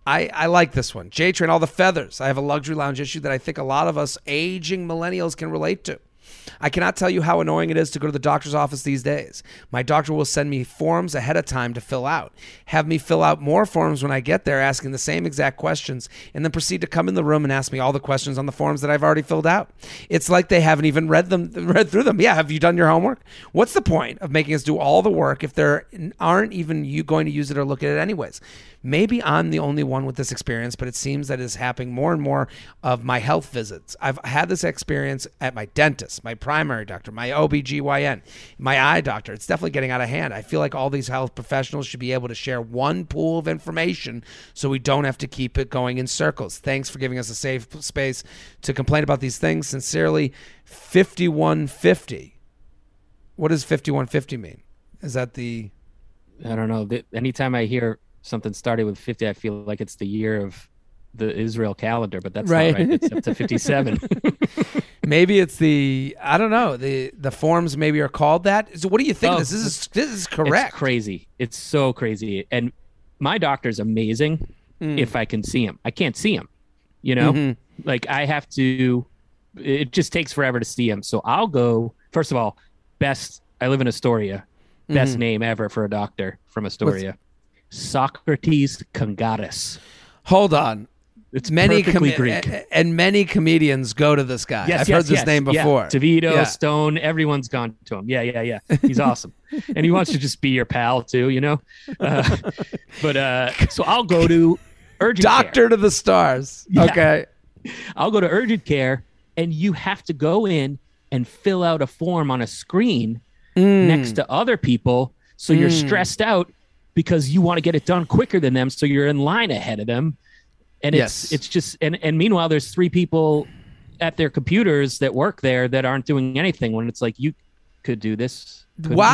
I like this one. J-Train, all the feathers. I have a luxury lounge issue that I think a lot of us aging millennials can relate to. I cannot tell you how annoying it is to go to the doctor's office these days. My doctor will send me forms ahead of time to fill out, have me fill out more forms when I get there asking the same exact questions, and then proceed to come in the room and ask me all the questions on the forms that I've already filled out. It's like they haven't even read through them. Yeah, have you done your homework? What's the point of making us do all the work if there aren't even you going to use it or look at it anyways? Maybe I'm the only one with this experience, but it seems that it's happening more and more of my health visits. I've had this experience at my dentist, my primary doctor, my OBGYN, my eye doctor. It's definitely getting out of hand. I feel like all these health professionals should be able to share one pool of information so we don't have to keep it going in circles. Thanks for giving us a safe space to complain about these things. Sincerely, 5150. What does 5150 mean? Is that the... I don't know. Anytime I hear something started with 50, I feel like it's the year of the Israel calendar, but that's right. Not right. It's up to 57. Maybe it's I don't know, the forms maybe are called that. So what do you think? This is correct. It's crazy. It's so crazy. And my doctor's amazing if I can see him. I can't see him, like I have to, it just takes forever to see him. So I'll go, first of all, I live in Astoria, best name ever for a doctor from Astoria. Socrates Kongatis. Hold on. It's perfectly Greek. And many comedians go to this guy. I've heard this name before. Yeah. DeVito, Stone, everyone's gone to him. Yeah. He's awesome. And he wants to just be your pal too, So I'll go to urgent Doctor care. To the stars. Yeah. Okay. I'll go to urgent care, and you have to go in and fill out a form on a screen next to other people. So you're stressed out because you want to get it done quicker than them. So you're in line ahead of them. And it's just, and meanwhile, there's 3 people at their computers that work there that aren't doing anything, when it's like, you could do this.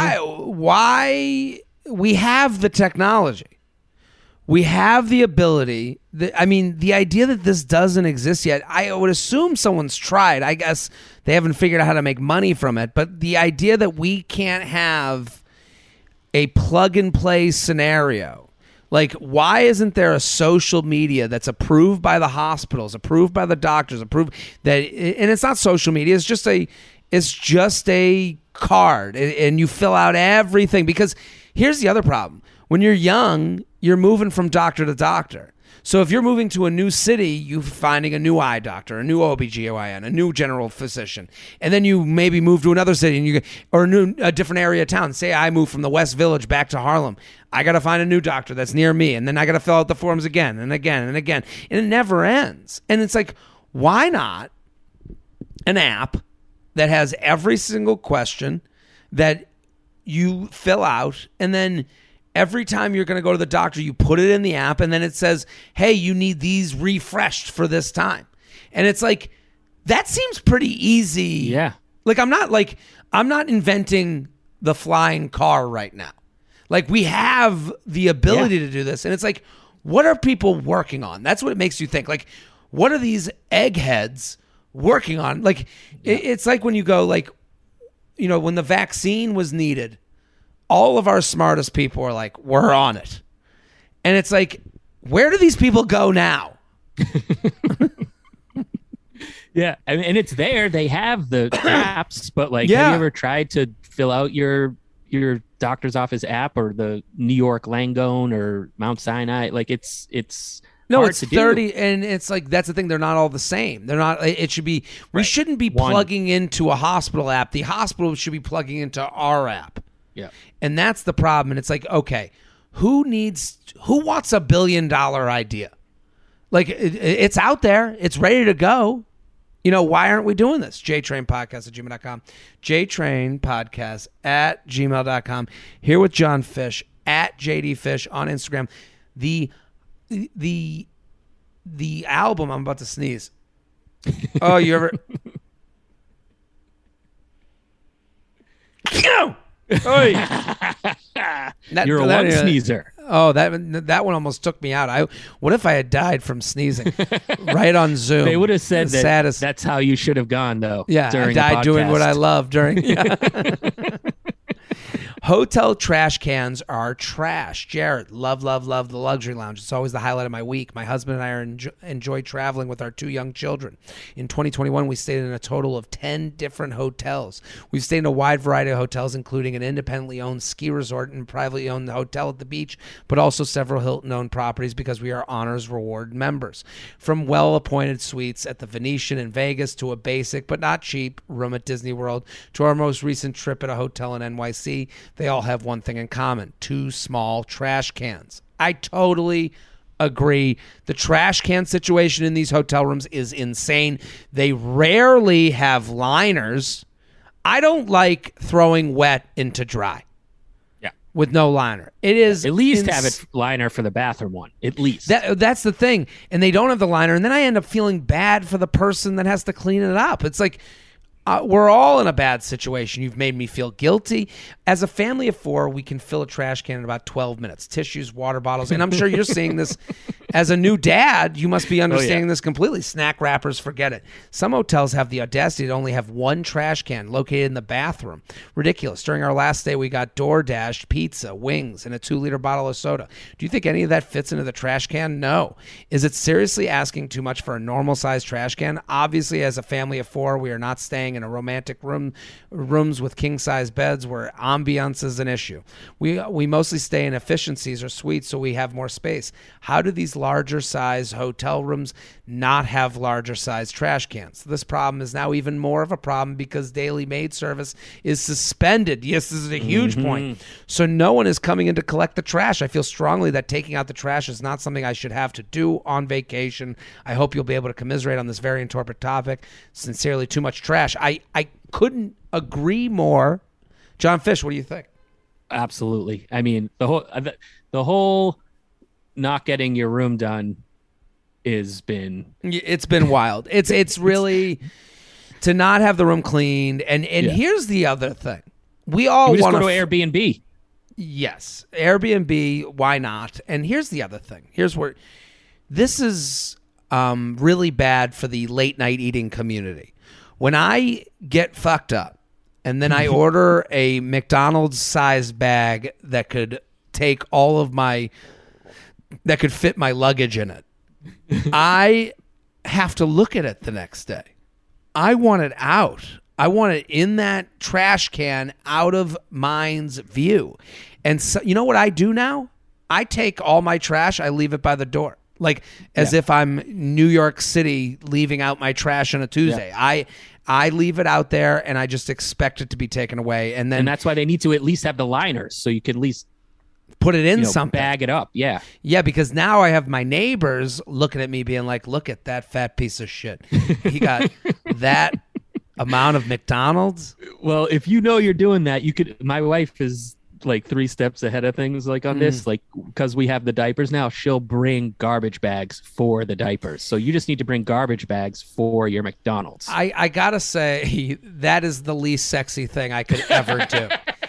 Why we have the technology. We have the ability. The idea that this doesn't exist yet, I would assume someone's tried. I guess they haven't figured out how to make money from it. But the idea that we can't have a plug-and-play scenario, like, why isn't there a social media that's approved by the hospitals, approved by the doctors, approved that? And it's not social media. It's just a card, and you fill out everything. Because here's the other problem: when you're young, you're moving from doctor to doctor. So if you're moving to a new city, you're finding a new eye doctor, a new OBGYN, a new general physician. And then you maybe move to another city or a different area of town. Say I move from the West Village back to Harlem. I got to find a new doctor that's near me. And then I got to fill out the forms again and again and again. And it never ends. And it's like, why not an app that has every single question that you fill out, and then every time you're going to go to the doctor, you put it in the app, and then it says, hey, you need these refreshed for this time. And it's like, that seems pretty easy. Yeah. Like, I'm not inventing the flying car right now. Like, we have the ability to do this. And it's like, what are people working on? That's what it makes you think. Like, what are these eggheads working on? Like, it's like when you go, like, when the vaccine was needed, all of our smartest people are like, we're on it. And it's like, where do these people go now? Yeah. And it's there. They have the apps, but like, have you ever tried to fill out your doctor's office app, or the New York Langone or Mount Sinai? Like, it's no, it's 30, and it's like, that's the thing. They're not all the same. They're not. It should be. We shouldn't be plugging into a hospital app. The hospital should be plugging into our app. Yeah. And that's the problem. And it's like, okay, who wants $1 billion idea? Like, it's out there. It's ready to go. Why aren't we doing this? JTrainPodcast@gmail.com. JTrainPodcast@gmail.com. Here with John Fish at JD Fish on Instagram. The album, I'm about to sneeze. Oh, you ever? You're a one sneezer. Oh, that one almost took me out. What if I had died from sneezing right on Zoom? They would have said that's how you should have gone, though. Yeah, during I died doing what I love during. Yeah. Hotel trash cans are trash. Jarrett, love, love, love the luxury lounge. It's always the highlight of my week. My husband and I enjoy traveling with our 2 young children. In 2021, we stayed in a total of 10 different hotels. We've stayed in a wide variety of hotels, including an independently owned ski resort and privately owned hotel at the beach, but also several Hilton-owned properties because we are Honors Reward members. From well-appointed suites at the Venetian in Vegas to a basic but not cheap room at Disney World to our most recent trip at a hotel in NYC, they all have one thing in common: 2 small trash cans. I totally agree. The trash can situation in these hotel rooms is insane. They rarely have liners. I don't like throwing wet into dry. Yeah. With no liner. It is at least have it liner for the bathroom one. At least. That's the thing. And they don't have the liner. And then I end up feeling bad for the person that has to clean it up. It's like, we're all in a bad situation. You've made me feel guilty. As a family of 4, we can fill a trash can in about 12 minutes. Tissues, water bottles. And I'm sure you're seeing this as a new dad. You must be understanding this completely. Snack wrappers, forget it. Some hotels have the audacity to only have 1 trash can located in the bathroom. Ridiculous. During our last stay, we got DoorDashed pizza, wings, and a 2-liter bottle of soda. Do you think any of that fits into the trash can? No. Is it seriously asking too much for a normal-sized trash can? Obviously, as a family of 4, we are not staying in a romantic rooms with king-size beds where ambiance is an issue. We mostly stay in efficiencies or suites, so we have more space. How do these larger size hotel rooms not have larger size trash cans? This problem is now even more of a problem because daily maid service is suspended. Yes, this is a huge point. So no one is coming in to collect the trash. I feel strongly that taking out the trash is not something I should have to do on vacation. I hope you'll be able to commiserate on this very inappropriate topic. Sincerely, too much trash. I couldn't agree more. John Fish, what do you think? Absolutely. I mean, the whole not getting your room done it's been wild. It's really to not have the room cleaned. And here's the other thing. We all want to go to Airbnb. Yes. Airbnb, why not? And here's the other thing. Here's where this is really bad for the late night eating community. When I get fucked up and then I order a McDonald's sized bag that could take that could fit my luggage in it, I have to look at it the next day. I want it out. I want it in that trash can, out of mind's view. And so, you know what I do now? I take all my trash, I leave it by the door. Like as if I'm New York City leaving out my trash on a Tuesday. Yeah. I leave it out there and I just expect it to be taken away. And that's why they need to at least have the liners so you can at least put it in something. Bag it up. Yeah. Yeah, because now I have my neighbors looking at me being like, look at that fat piece of shit. He got that amount of McDonald's. Well, if you know you're doing that, you could. My wife is like 3 steps ahead of things like on this, like because we have the diapers now, she'll bring garbage bags for the diapers. So you just need to bring garbage bags for your McDonald's. I gotta say, that is the least sexy thing I could ever do.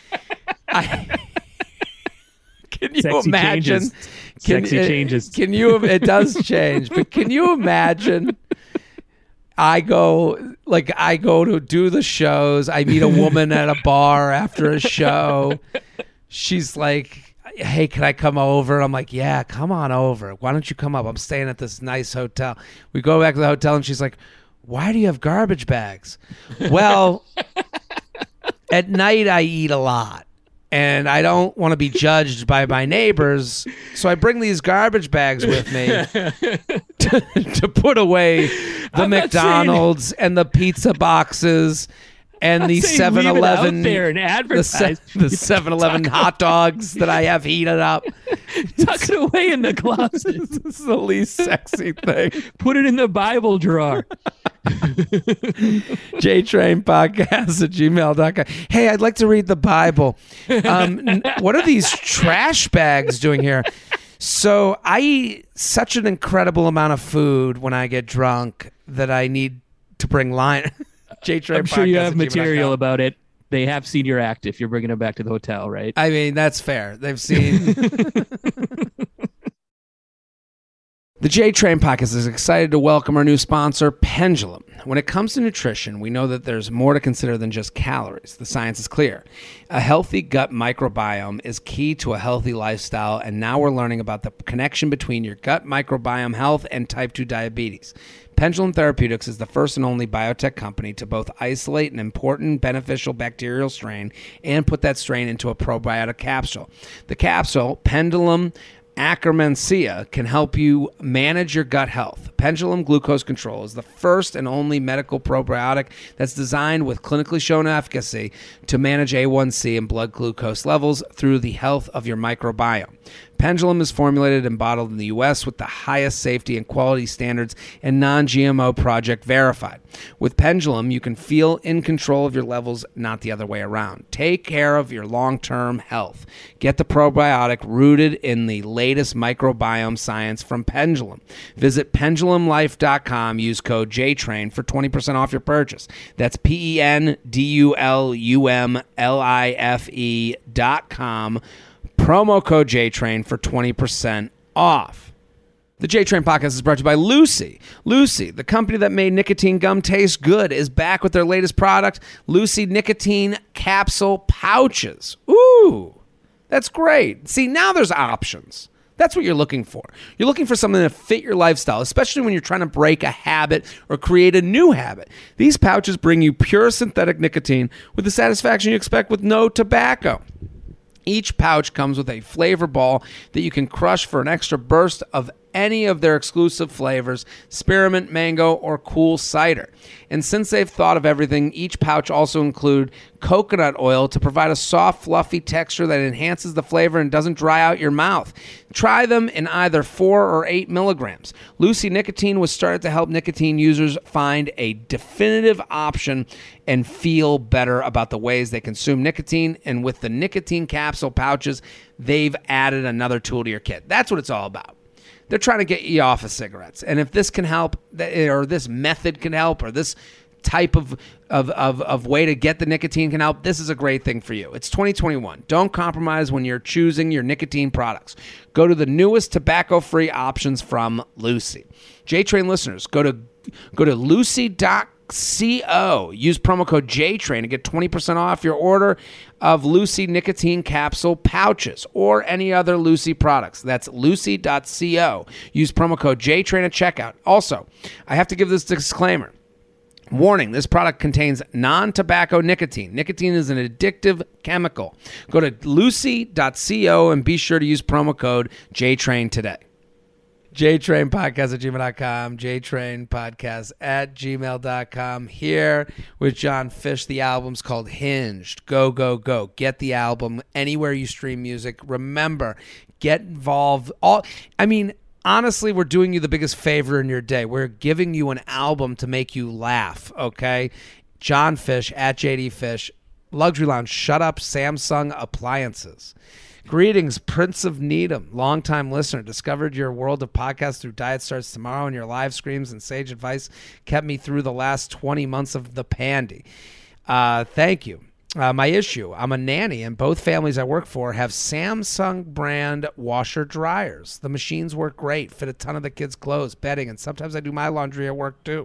Can you sexy imagine? Changes. Can you? It does change, but can you imagine? I go to do the shows. I meet a woman at a bar after a show. She's like, hey, can I come over? I'm like, yeah, come on over. Why don't you come up? I'm staying at this nice hotel. We go back to the hotel and she's like, why do you have garbage bags? Well, at night I eat a lot and I don't want to be judged by my neighbors. So I bring these garbage bags with me to put away the McDonald's and the pizza boxes and the 7-Eleven there and advertise the 7-Eleven hot dogs that I have heated up. Tuck it away in the closet. This is the least sexy thing. Put it in the Bible drawer. JTrainPodcast@gmail.com. Hey, I'd like to read the Bible. What are these trash bags doing here? So I eat such an incredible amount of food when I get drunk that I need to bring line. I'm sure you have material about it. They have seen your act if you're bringing them back to the hotel, right? I mean, that's fair. They've seen. The J-Train Podcast is excited to welcome our new sponsor, Pendulum. When it comes to nutrition, we know that there's more to consider than just calories. The science is clear. A healthy gut microbiome is key to a healthy lifestyle, and now we're learning about the connection between your gut microbiome health and type 2 diabetes. Pendulum Therapeutics is the first and only biotech company to both isolate an important beneficial bacterial strain and put that strain into a probiotic capsule. The capsule, Pendulum Akkermansia, can help you manage your gut health. Pendulum Glucose Control is the first and only medical probiotic that's designed with clinically shown efficacy to manage A1C and blood glucose levels through the health of your microbiome. Pendulum is formulated and bottled in the U.S. with the highest safety and quality standards and non-GMO project verified. With Pendulum, you can feel in control of your levels, not the other way around. Take care of your long-term health. Get the probiotic rooted in the latest microbiome science from Pendulum. Visit pendulumlife.com. Use code JTRAIN for 20% off your purchase. That's pendulumlife.com. Promo code JTRAIN for 20% off. The J-Train Podcast is brought to you by Lucy. Lucy, the company that made nicotine gum taste good, is back with their latest product, Lucy Nicotine Capsule Pouches. Ooh, that's great. See, now there's options. That's what you're looking for. You're looking for something to fit your lifestyle, especially when you're trying to break a habit or create a new habit. These pouches bring you pure synthetic nicotine with the satisfaction you expect with no tobacco. Each pouch comes with a flavor ball that you can crush for an extra burst of any of their exclusive flavors, spearmint, mango, or cool cider. And since they've thought of everything, each pouch also include coconut oil to provide a soft, fluffy texture that enhances the flavor and doesn't dry out your mouth. Try them in either 4 or 8 milligrams. Lucy Nicotine was started to help nicotine users find a definitive option and feel better about the ways they consume nicotine. And with the nicotine capsule pouches, they've added another tool to your kit. That's what it's all about. They're trying to get you off of cigarettes. And if this can help, or this method can help, or this type of way to get the nicotine can help, this is a great thing for you. It's 2021. Don't compromise when you're choosing your nicotine products. Go to the newest tobacco-free options from Lucy. J-Train listeners, go to lucy.co. Use promo code JTRAIN to get 20% off your order of Lucy Nicotine Capsule Pouches or any other Lucy products. That's lucy.co. Use promo code JTRAIN at checkout. Also, I have to give this disclaimer. Warning, this product contains non-tobacco nicotine. Nicotine is an addictive chemical. Go to lucy.co and be sure to use promo code JTRAIN today. JTrainPodcast@gmail.com, JTrainPodcast@gmail.com. Here with John Fish. The album's called Hinged. Go, go, go. Get the album anywhere you stream music. Remember, get involved. Honestly, we're doing you the biggest favor in your day. We're giving you an album to make you laugh, okay? John Fish, @JDFish. Luxury Lounge, Shut Up Samsung Appliances. Greetings, Prince of Needham, longtime listener. Discovered your world of podcasts through Diet Starts Tomorrow, and your live streams and sage advice kept me through the last 20 months of the pandy. Thank you. My issue, I'm a nanny, and both families I work for have Samsung brand washer dryers. The machines work great, fit a ton of the kids' clothes, bedding, and sometimes I do my laundry at work too.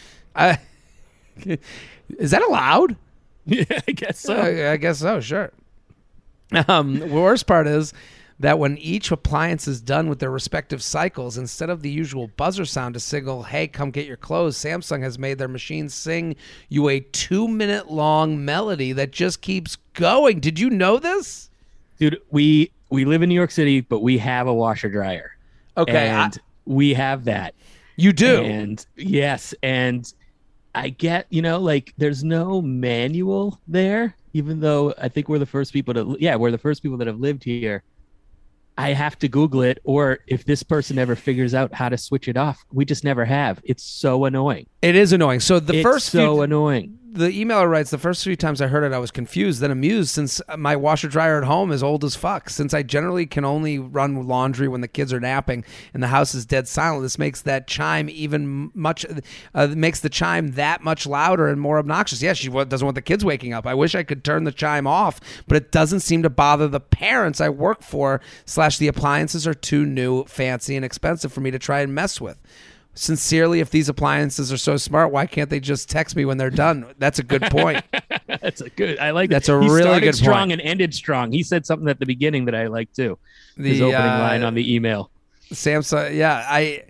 Is that allowed? Yeah, I guess so. I guess so, sure. The worst part is that when each appliance is done with their respective cycles, instead of the usual buzzer sound to signal, hey, come get your clothes, Samsung has made their machines sing you a 2-minute long melody that just keeps going. Did you know this? Dude, we live in New York City, but we have a washer dryer. Okay. And we have that. You do? And yes. And I get, there's no manual there. Even though I think we're the first people that have lived here. I have to Google it, or if this person ever figures out how to switch it off, we just never have. It's so annoying. It is annoying. So annoying. the emailer writes, the first few times I heard it, I was confused, then amused, since my washer dryer at home is old as fuck. Since I generally can only run laundry when the kids are napping and the house is dead silent, this makes that chime makes the chime that much louder and more obnoxious. Yeah, she doesn't want the kids waking up. I wish I could turn the chime off, but it doesn't seem to bother the parents I work for / the appliances are too new, fancy, and expensive for me to try and mess with. Sincerely, if these appliances are so smart, why can't they just text me when they're done? That's a good point. I like that. That's a really good strong point. And ended strong. He said something at the beginning that I like too. His opening line on the email. Samsung, yeah,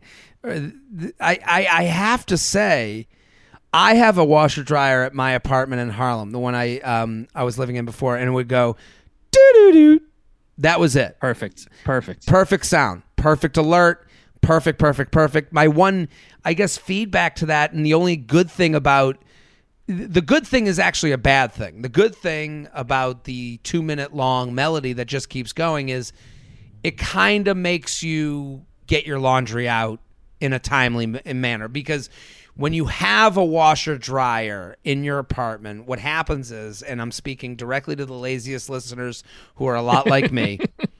I have to say, I have a washer dryer at my apartment in Harlem, the one I was living in before, and it would go doo doo doo. That was it. Perfect sound, perfect alert. Perfect. My one, I guess, feedback to that, and the only good thing about the good thing is actually a bad thing. The good thing about the 2-minute long melody that just keeps going is it kind of makes you get your laundry out in a timely manner, because when you have a washer dryer in your apartment, what happens is, and I'm speaking directly to the laziest listeners who are a lot like me,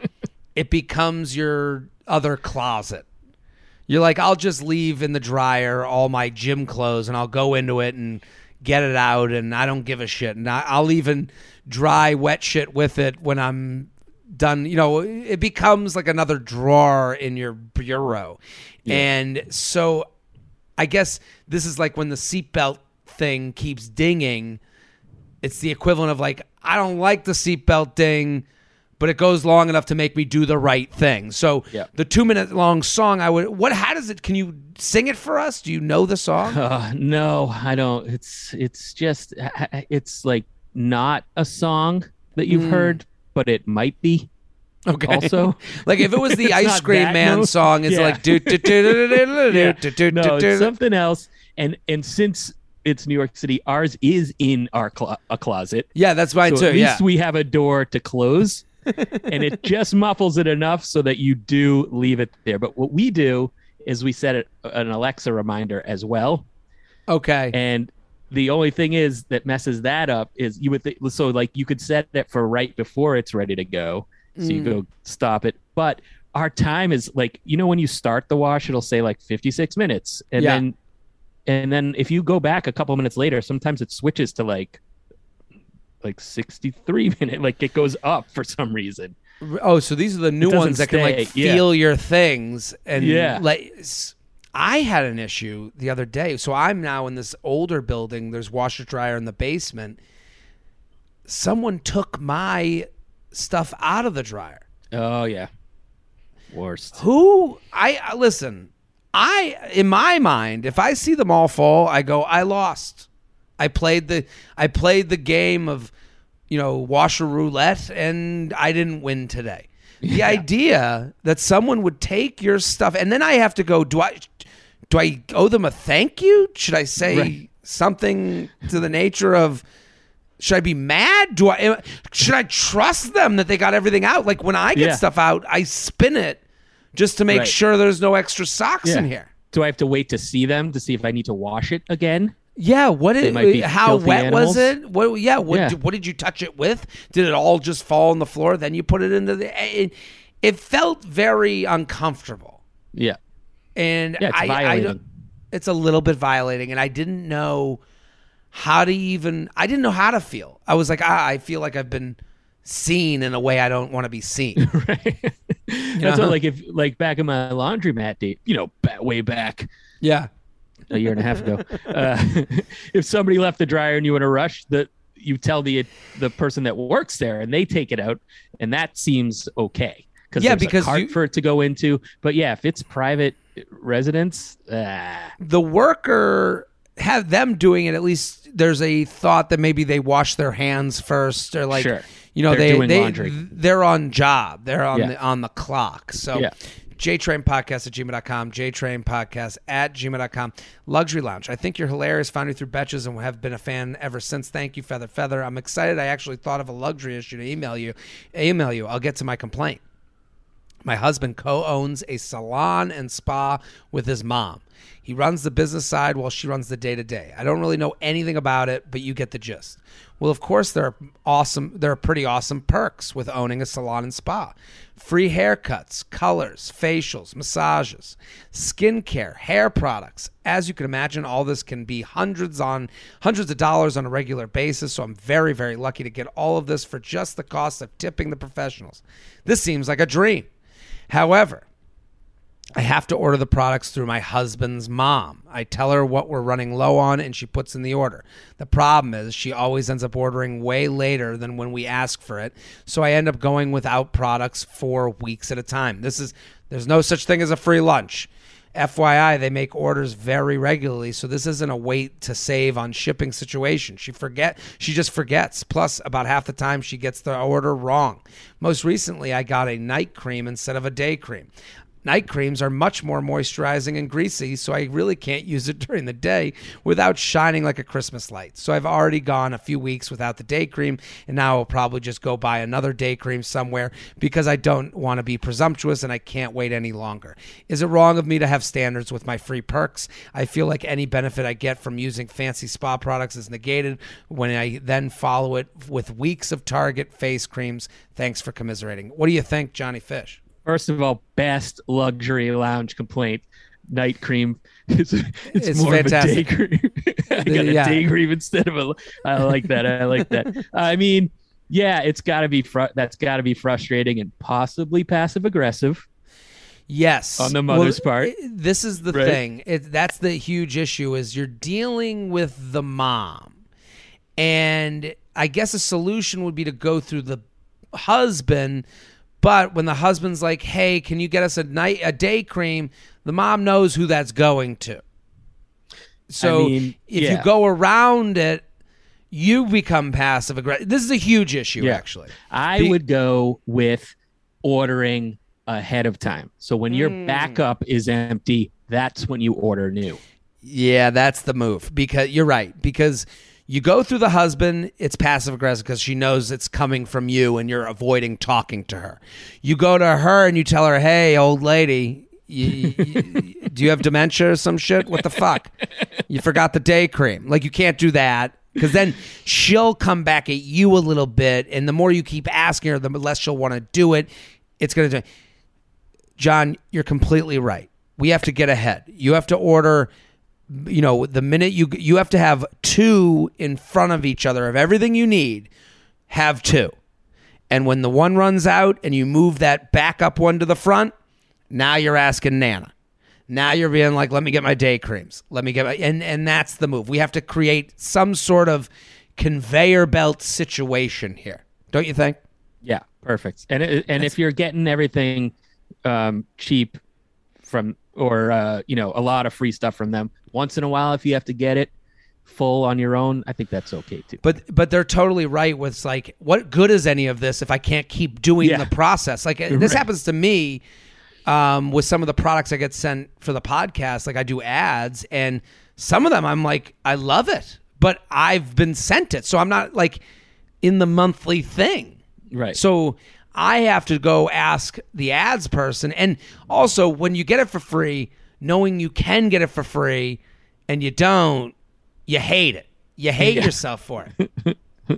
it becomes your other closet. You're like, I'll just leave in the dryer all my gym clothes and I'll go into it and get it out, and I don't give a shit. And I'll even dry wet shit with it when I'm done. You know, it becomes like another drawer in your bureau. Yeah. And so I guess this is like when the seatbelt thing keeps dinging, it's the equivalent of like, I don't like the seatbelt ding, but it goes long enough to make me do the right thing. So the 2-minute long song, how does it, can you sing it for us? Do you know the song? No, I don't. It's just, it's like not a song that you've heard, but it might be. Okay. Also, like if it was the Ice Cream Man song, it's like do do do do do do. No, it's something else. And since it's New York City, ours is in our a closet. Yeah, that's mine too. At least we have a door to close. And it just muffles it enough so that you do leave it there. But what we do is we set an Alexa reminder as well. Okay. And the only thing is that messes that up is you would so like you could set it for right before it's ready to go. So you go stop it. But our time is like, you know, when you start the wash, it'll say like 56 minutes. And then if you go back a couple minutes later, sometimes it switches to like 63 minutes, like it goes up for some reason. Oh, so these are the new ones that can like feel your things. And like, I had an issue the other day. So I'm now in this older building. There's washer dryer in the basement. Someone took my stuff out of the dryer. Oh yeah. Worst. Listen, in my mind, if I see them all fall, I go, I lost. I played the game of, you know, washer roulette, and I didn't win today. The idea that someone would take your stuff, and then I have to go, do I owe them a thank you? Should I say something to the nature of, should I be mad? Should I trust them that they got everything out? Like when I get stuff out, I spin it just to make sure there's no extra socks in here. Do I have to wait to see them to see if I need to wash it again? Yeah, how wet animals. Was it? What did you touch it with? Did it all just fall on the floor? Then you put it into it felt very uncomfortable. Yeah. And it's violating. It's a little bit violating, and I didn't know how to feel. I was like, I feel like I've been seen in a way I don't want to be seen. Right. That's what, like, if like back in my laundromat date, you know, way back. Yeah. A year and a half ago. If somebody left the dryer and you in a rush, that you tell the person that works there and they take it out, and that seems okay because there's a cart for it to go into. But yeah, if it's private residence, the worker have them doing it. At least there's a thought that maybe they wash their hands first, or like you know they're on job, they're on the clock. So. Yeah. JTrainPodcast@gmail.com, JTrainPodcast@gmail.com. Luxury Lounge. I think you're hilarious. Found you through Betches and have been a fan ever since. Thank you, Feather Feather. I'm excited. I actually thought of a luxury issue to email you. I'll get to my complaint. My husband co-owns a salon and spa with his mom. He runs the business side while she runs the day-to-day. I don't really know anything about it, but you get the gist. Well, of course, there are pretty awesome perks with owning a salon and spa. Free haircuts, colors, facials, massages, skincare, hair products. As you can imagine, all this can be hundreds of dollars on a regular basis, so I'm very, very lucky to get all of this for just the cost of tipping the professionals. This seems like a dream. However, I have to order the products through my husband's mom. I tell her what we're running low on, and she puts in the order. The problem is she always ends up ordering way later than when we ask for it, so I end up going without products for weeks at a time. There's no such thing as a free lunch. FYI, they make orders very regularly, so this isn't a wait to save on shipping situation. She just forgets. Plus, about half the time, she gets the order wrong. Most recently, I got a night cream instead of a day cream. Night creams are much more moisturizing and greasy, so I really can't use it during the day without shining like a Christmas light. So I've already gone a few weeks without the day cream, and now I'll probably just go buy another day cream somewhere because I don't want to be presumptuous and I can't wait any longer. Is it wrong of me to have standards with my free perks? I feel like any benefit I get from using fancy spa products is negated when I then follow it with weeks of Target face creams. Thanks for commiserating. What do you think, Johnny Fish? First of all, best luxury lounge complaint. Night cream. It's more fantastic. of a day cream. I got a day cream instead of a. I like that. I mean, yeah, it's got to be. That's got to be frustrating and possibly passive aggressive. Yes, on the mother's part. This is the thing. That's the huge issue. Is you're dealing with the mom, and I guess a solution would be to go through the husband. But when the husband's like, hey, can you get us a day cream? The mom knows who that's going to. So if you go around it, you become passive aggressive. This is a huge issue, actually. I would go with ordering ahead of time. So when your backup is empty, that's when you order new. Yeah, that's the move. Because you're right. Because you go through the husband, it's passive aggressive because she knows it's coming from you and you're avoiding talking to her. You go to her and you tell her, hey, old lady, do you have dementia or some shit? What the fuck? You forgot the day cream. Like, you can't do that because then she'll come back at you a little bit. And the more you keep asking her, the less she'll want to do it. It's going to do. John, you're completely right. We have to get ahead. You have to order. The minute you have to have two in front of each other of everything you need, have two. And when the one runs out and you move that backup one to the front, now you're asking Nana. Now you're being like, let me get my day creams. Let me get my, and that's the move. We have to create some sort of conveyor belt situation here. Don't you think? Yeah, perfect. And if you're getting everything cheap from, or a lot of free stuff from them, once in a while, if you have to get it full on your own, I think that's okay too. But they're totally right with, like, what good is any of this if I can't keep doing the process? Like, this happens to me with some of the products I get sent for the podcast. Like, I do ads, and some of them I'm like, I love it, but I've been sent it, so I'm not like in the monthly thing. Right. So I have to go ask the ads person. And also, when you get it for free, knowing you can get it for free and you don't, you hate it. You hate yourself for it.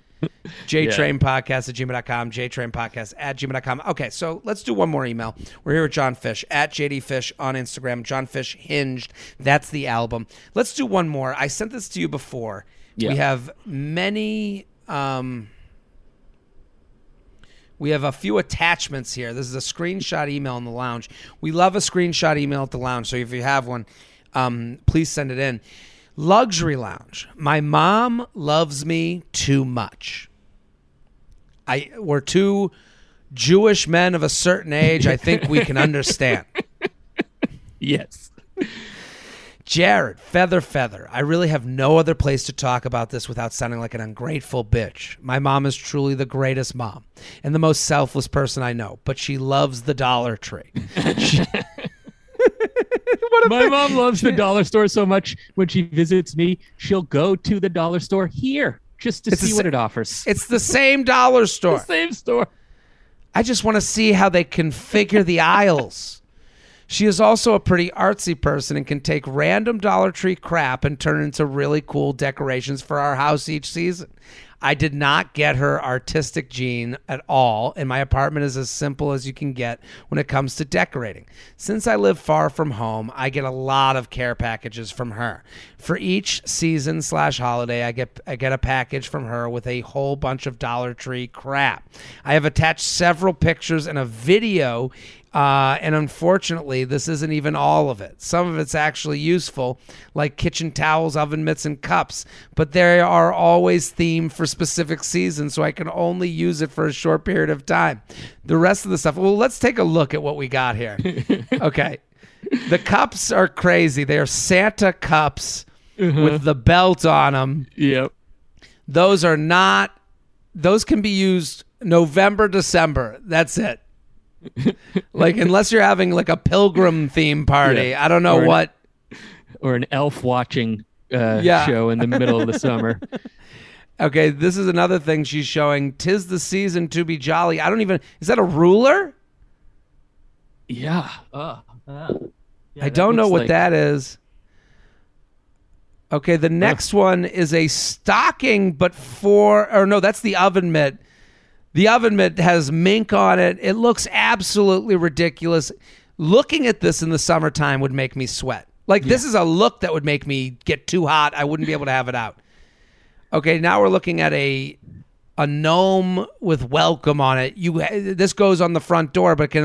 JTrainPodcast@gmail.com, JTrainPodcast@gmail.com. Okay, so let's do one more email. We're here with John Fish, @JDFish on Instagram. John Fish Hinged. That's the album. Let's do one more. I sent this to you before. Yeah. We have many... we have a few attachments here. This is a screenshot email in the lounge. We love a screenshot email at the lounge, so if you have one, please send it in. Luxury Lounge. My mom loves me too much. We're two Jewish men of a certain age. I think we can understand. Yes. Jared, feather. I really have no other place to talk about this without sounding like an ungrateful bitch. My mom is truly the greatest mom and the most selfless person I know, but she loves the Dollar Tree. My mom loves the dollar store so much when she visits me, she'll go to the dollar store here just to see what it offers. It's the same dollar store. The same store. I just want to see how they configure the aisles. She is also a pretty artsy person and can take random Dollar Tree crap and turn it into really cool decorations for our house each season. I did not get her artistic gene at all, and my apartment is as simple as you can get when it comes to decorating. Since I live far from home, I get a lot of care packages from her. For each season/holiday, I get a package from her with a whole bunch of Dollar Tree crap. I have attached several pictures and a video, and unfortunately, this isn't even all of it. Some of it's actually useful, like kitchen towels, oven mitts, and cups, but they are always themed for specific seasons, so I can only use it for a short period of time. The rest of the stuff, well, let's take a look at what we got here. Okay. The cups are crazy. They are Santa cups with the belt on them. Yep. Those can be used November, December. That's it. Like, unless you're having like a pilgrim theme party, Yeah. I don't know what. Or an elf watching show in the middle of the summer. Okay, this is another thing she's showing. 'Tis the season to be jolly. Is that a ruler? Yeah. I don't know what that is. Okay, the next one is a stocking, but that's the oven mitt. The oven mitt has mink on it. It looks absolutely ridiculous. Looking at this in the summertime would make me sweat. This is a look that would make me get too hot. I wouldn't be able to have it out. Okay, now we're looking at a gnome with welcome on it. This goes on the front door, but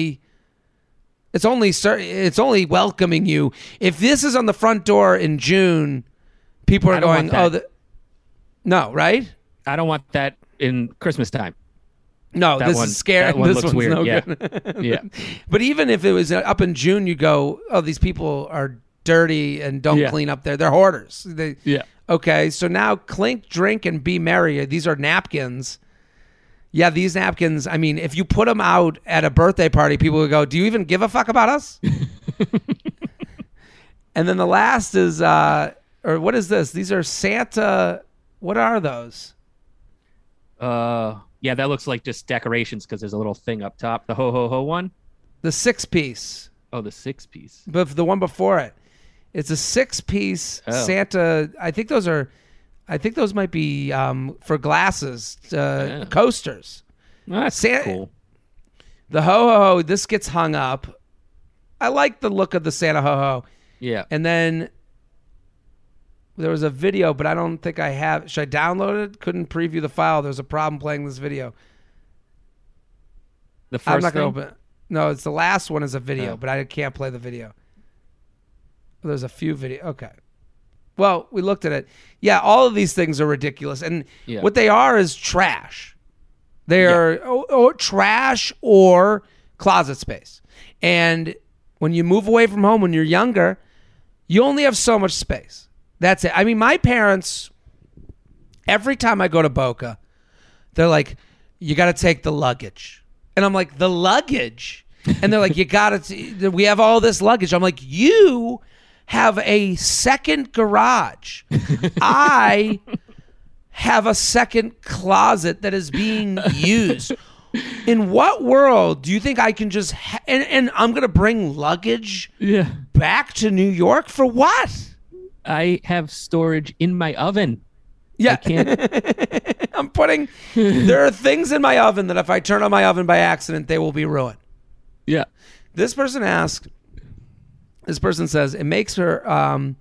it's only welcoming you. If this is on the front door in June, people are going, no, right? I don't want that in Christmas time. No, this is scary. That one this looks one's weird. no Yeah. good. Yeah. But even if it was up in June, you go, oh, these people are dirty and don't clean up there. They're hoarders. Yeah. Okay, so now clink, drink, and be merry. These are napkins. Yeah, these napkins, I mean, if you put them out at a birthday party, people would go, do you even give a fuck about us? And then the last is, or what is this? These are Santa, what are those? Yeah, that looks like just decorations because there's a little thing up top. The ho ho ho one. The 6-piece. Oh, the 6-piece. But the one before it, it's a 6-piece Santa. I think those might be for glasses, coasters. Well, that's cool. The ho ho ho. This gets hung up. I like the look of the Santa ho ho. Yeah. And then there was a video, but I don't think I have. Should I download it? Couldn't preview the file. There's a problem playing this video. The first I'm not thing? going to open it. No, it's the last one is a video, Oh. but I can't play the video. There's a few video. Okay. Well, we looked at it. Yeah, all of these things are ridiculous. And what they are is trash. They are trash or closet space. And when you move away from home when you're younger, you only have so much space. That's it. I mean, my parents, every time I go to Boca, they're like, you got to take the luggage. And I'm like, the luggage? And they're like, we have all this luggage. I'm like, you have a second garage. I have a second closet that is being used. In what world do you think I can just and I'm going to bring luggage back to New York for what? I have storage in my oven. Yeah. I can't. There are things in my oven that if I turn on my oven by accident, they will be ruined. Yeah. This person says, it makes her,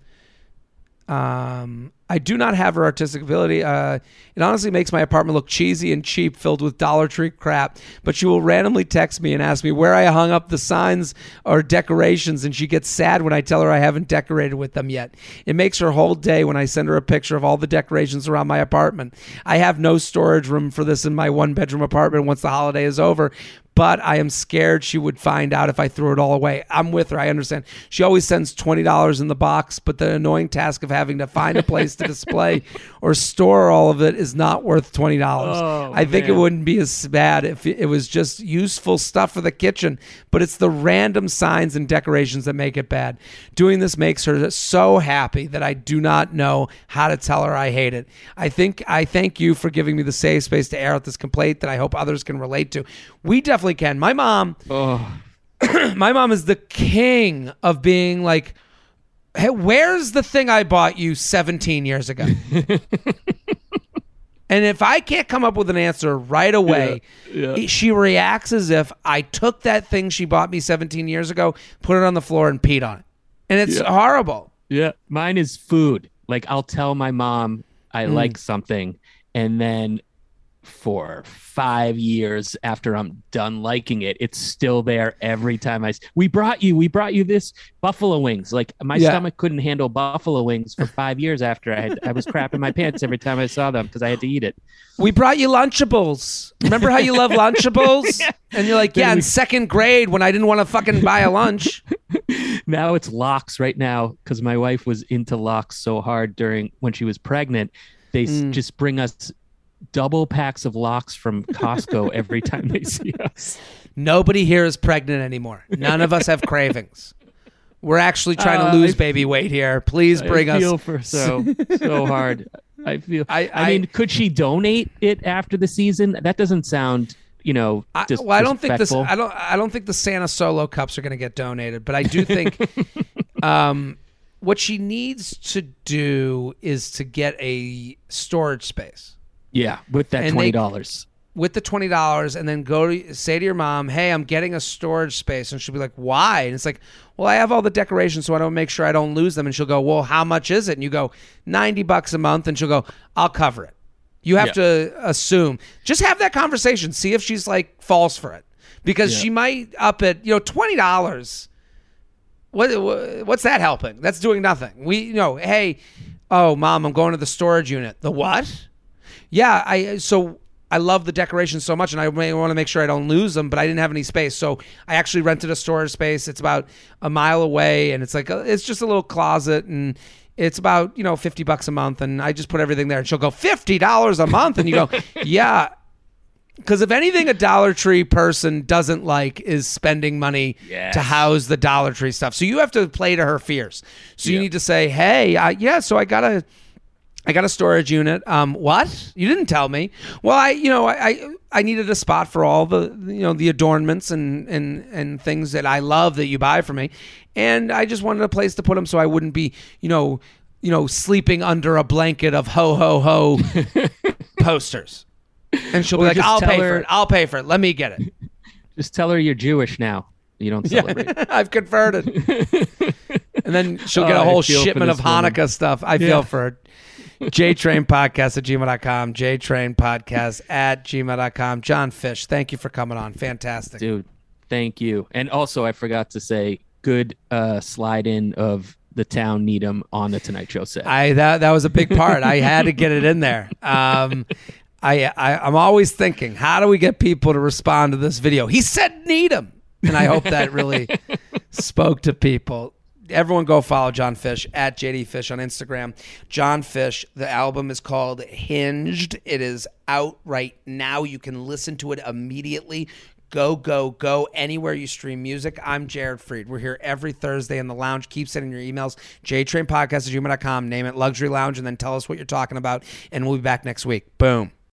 I do not have her artistic ability. It honestly makes my apartment look cheesy and cheap, filled with Dollar Tree crap. But she will randomly text me and ask me where I hung up the signs or decorations, and she gets sad when I tell her I haven't decorated with them yet. It makes her whole day when I send her a picture of all the decorations around my apartment. I have no storage room for this in my one-bedroom apartment once the holiday is over, but I am scared she would find out if I threw it all away. I'm with her. I understand. She always sends $20 in the box, but the annoying task of having to find a place to display or store all of it is not worth $20. I think it wouldn't be as bad if it was just useful stuff for the kitchen, but it's the random signs and decorations that make it bad. Doing this makes her so happy that I do not know how to tell her I hate it. I thank you for giving me the safe space to air out this complaint that I hope others can relate to. We definitely can. My mom, My mom is the king of being like, hey, where's the thing I bought you 17 years ago? And if I can't come up with an answer right away, she reacts as if I took that thing she bought me 17 years ago, put it on the floor, and peed on it. And it's horrible. Yeah. Mine is food. Like, I'll tell my mom I like something, and then for 5 years after I'm done liking it, it's still there every time we brought you this buffalo wings. Like, my stomach couldn't handle buffalo wings for 5 years after I was crapping my pants every time I saw them because I had to eat it. We brought you Lunchables. Remember how you love Lunchables? And you're like, in second grade when I didn't want to fucking buy a lunch. Now it's Lox right now because my wife was into Lox so hard when she was pregnant. They just bring us double packs of Lox from Costco every time they see us. Nobody here is pregnant anymore. None of us have cravings. We're actually trying to lose baby weight here. Please bring us. I feel for so hard. I feel. I mean, could she donate it after the season? That doesn't sound, I don't think this. I don't think the Santa Solo cups are going to get donated. But I do think what she needs to do is to get a storage space. Yeah, with that $20. With the $20, and then say to your mom, hey, I'm getting a storage space. And she'll be like, why? And it's like, well, I have all the decorations, so I don't make sure I don't lose them. And she'll go, well, how much is it? And you go, $90 a month. And she'll go, I'll cover it. You have to assume. Just have that conversation. See if she's like falls for it. Because she might up it, $20. What's that helping? That's doing nothing. Hey, Mom, I'm going to the storage unit. The what? Yeah, I love the decorations so much, and I want to make sure I don't lose them, but I didn't have any space, so I actually rented a storage space. It's about a mile away, and it's like it's just a little closet, and it's about $50 a month, and I just put everything there. And she'll go, $50 a month, and you go, yeah, because if anything, a Dollar Tree person doesn't like is spending money to house the Dollar Tree stuff. So you have to play to her fears. So you need to say, hey, so I got a storage unit. What? You didn't tell me. Well, I needed a spot for all the the adornments and things that I love that you buy for me, and I just wanted a place to put them so I wouldn't be sleeping under a blanket of ho ho ho posters. And she'll be like, I'll pay for it. Let me get it. Just tell her you're Jewish now. You don't celebrate. I've converted. And then she'll get a whole shipment of Hanukkah stuff. I feel for her. JTrainPodcast@gmail.com. JTrainPodcast@gmail.com. John Fish, thank you for coming on. Fantastic. Dude, thank you. And also, I forgot to say, good slide in of the town Needham on the Tonight Show set. That was a big part. I had to get it in there. I'm always thinking, how do we get people to respond to this video? He said Needham. And I hope that really spoke to people. Everyone go follow John Fish at JD Fish on Instagram. John Fish, the album is called Hinged. It is out right now. You can listen to it immediately. Go anywhere you stream music. I'm Jared Freed. We're here every Thursday in the lounge. Keep sending your emails. JTrainPodcast@gmail.com. Name it Luxury Lounge and then tell us what you're talking about. And we'll be back next week. Boom.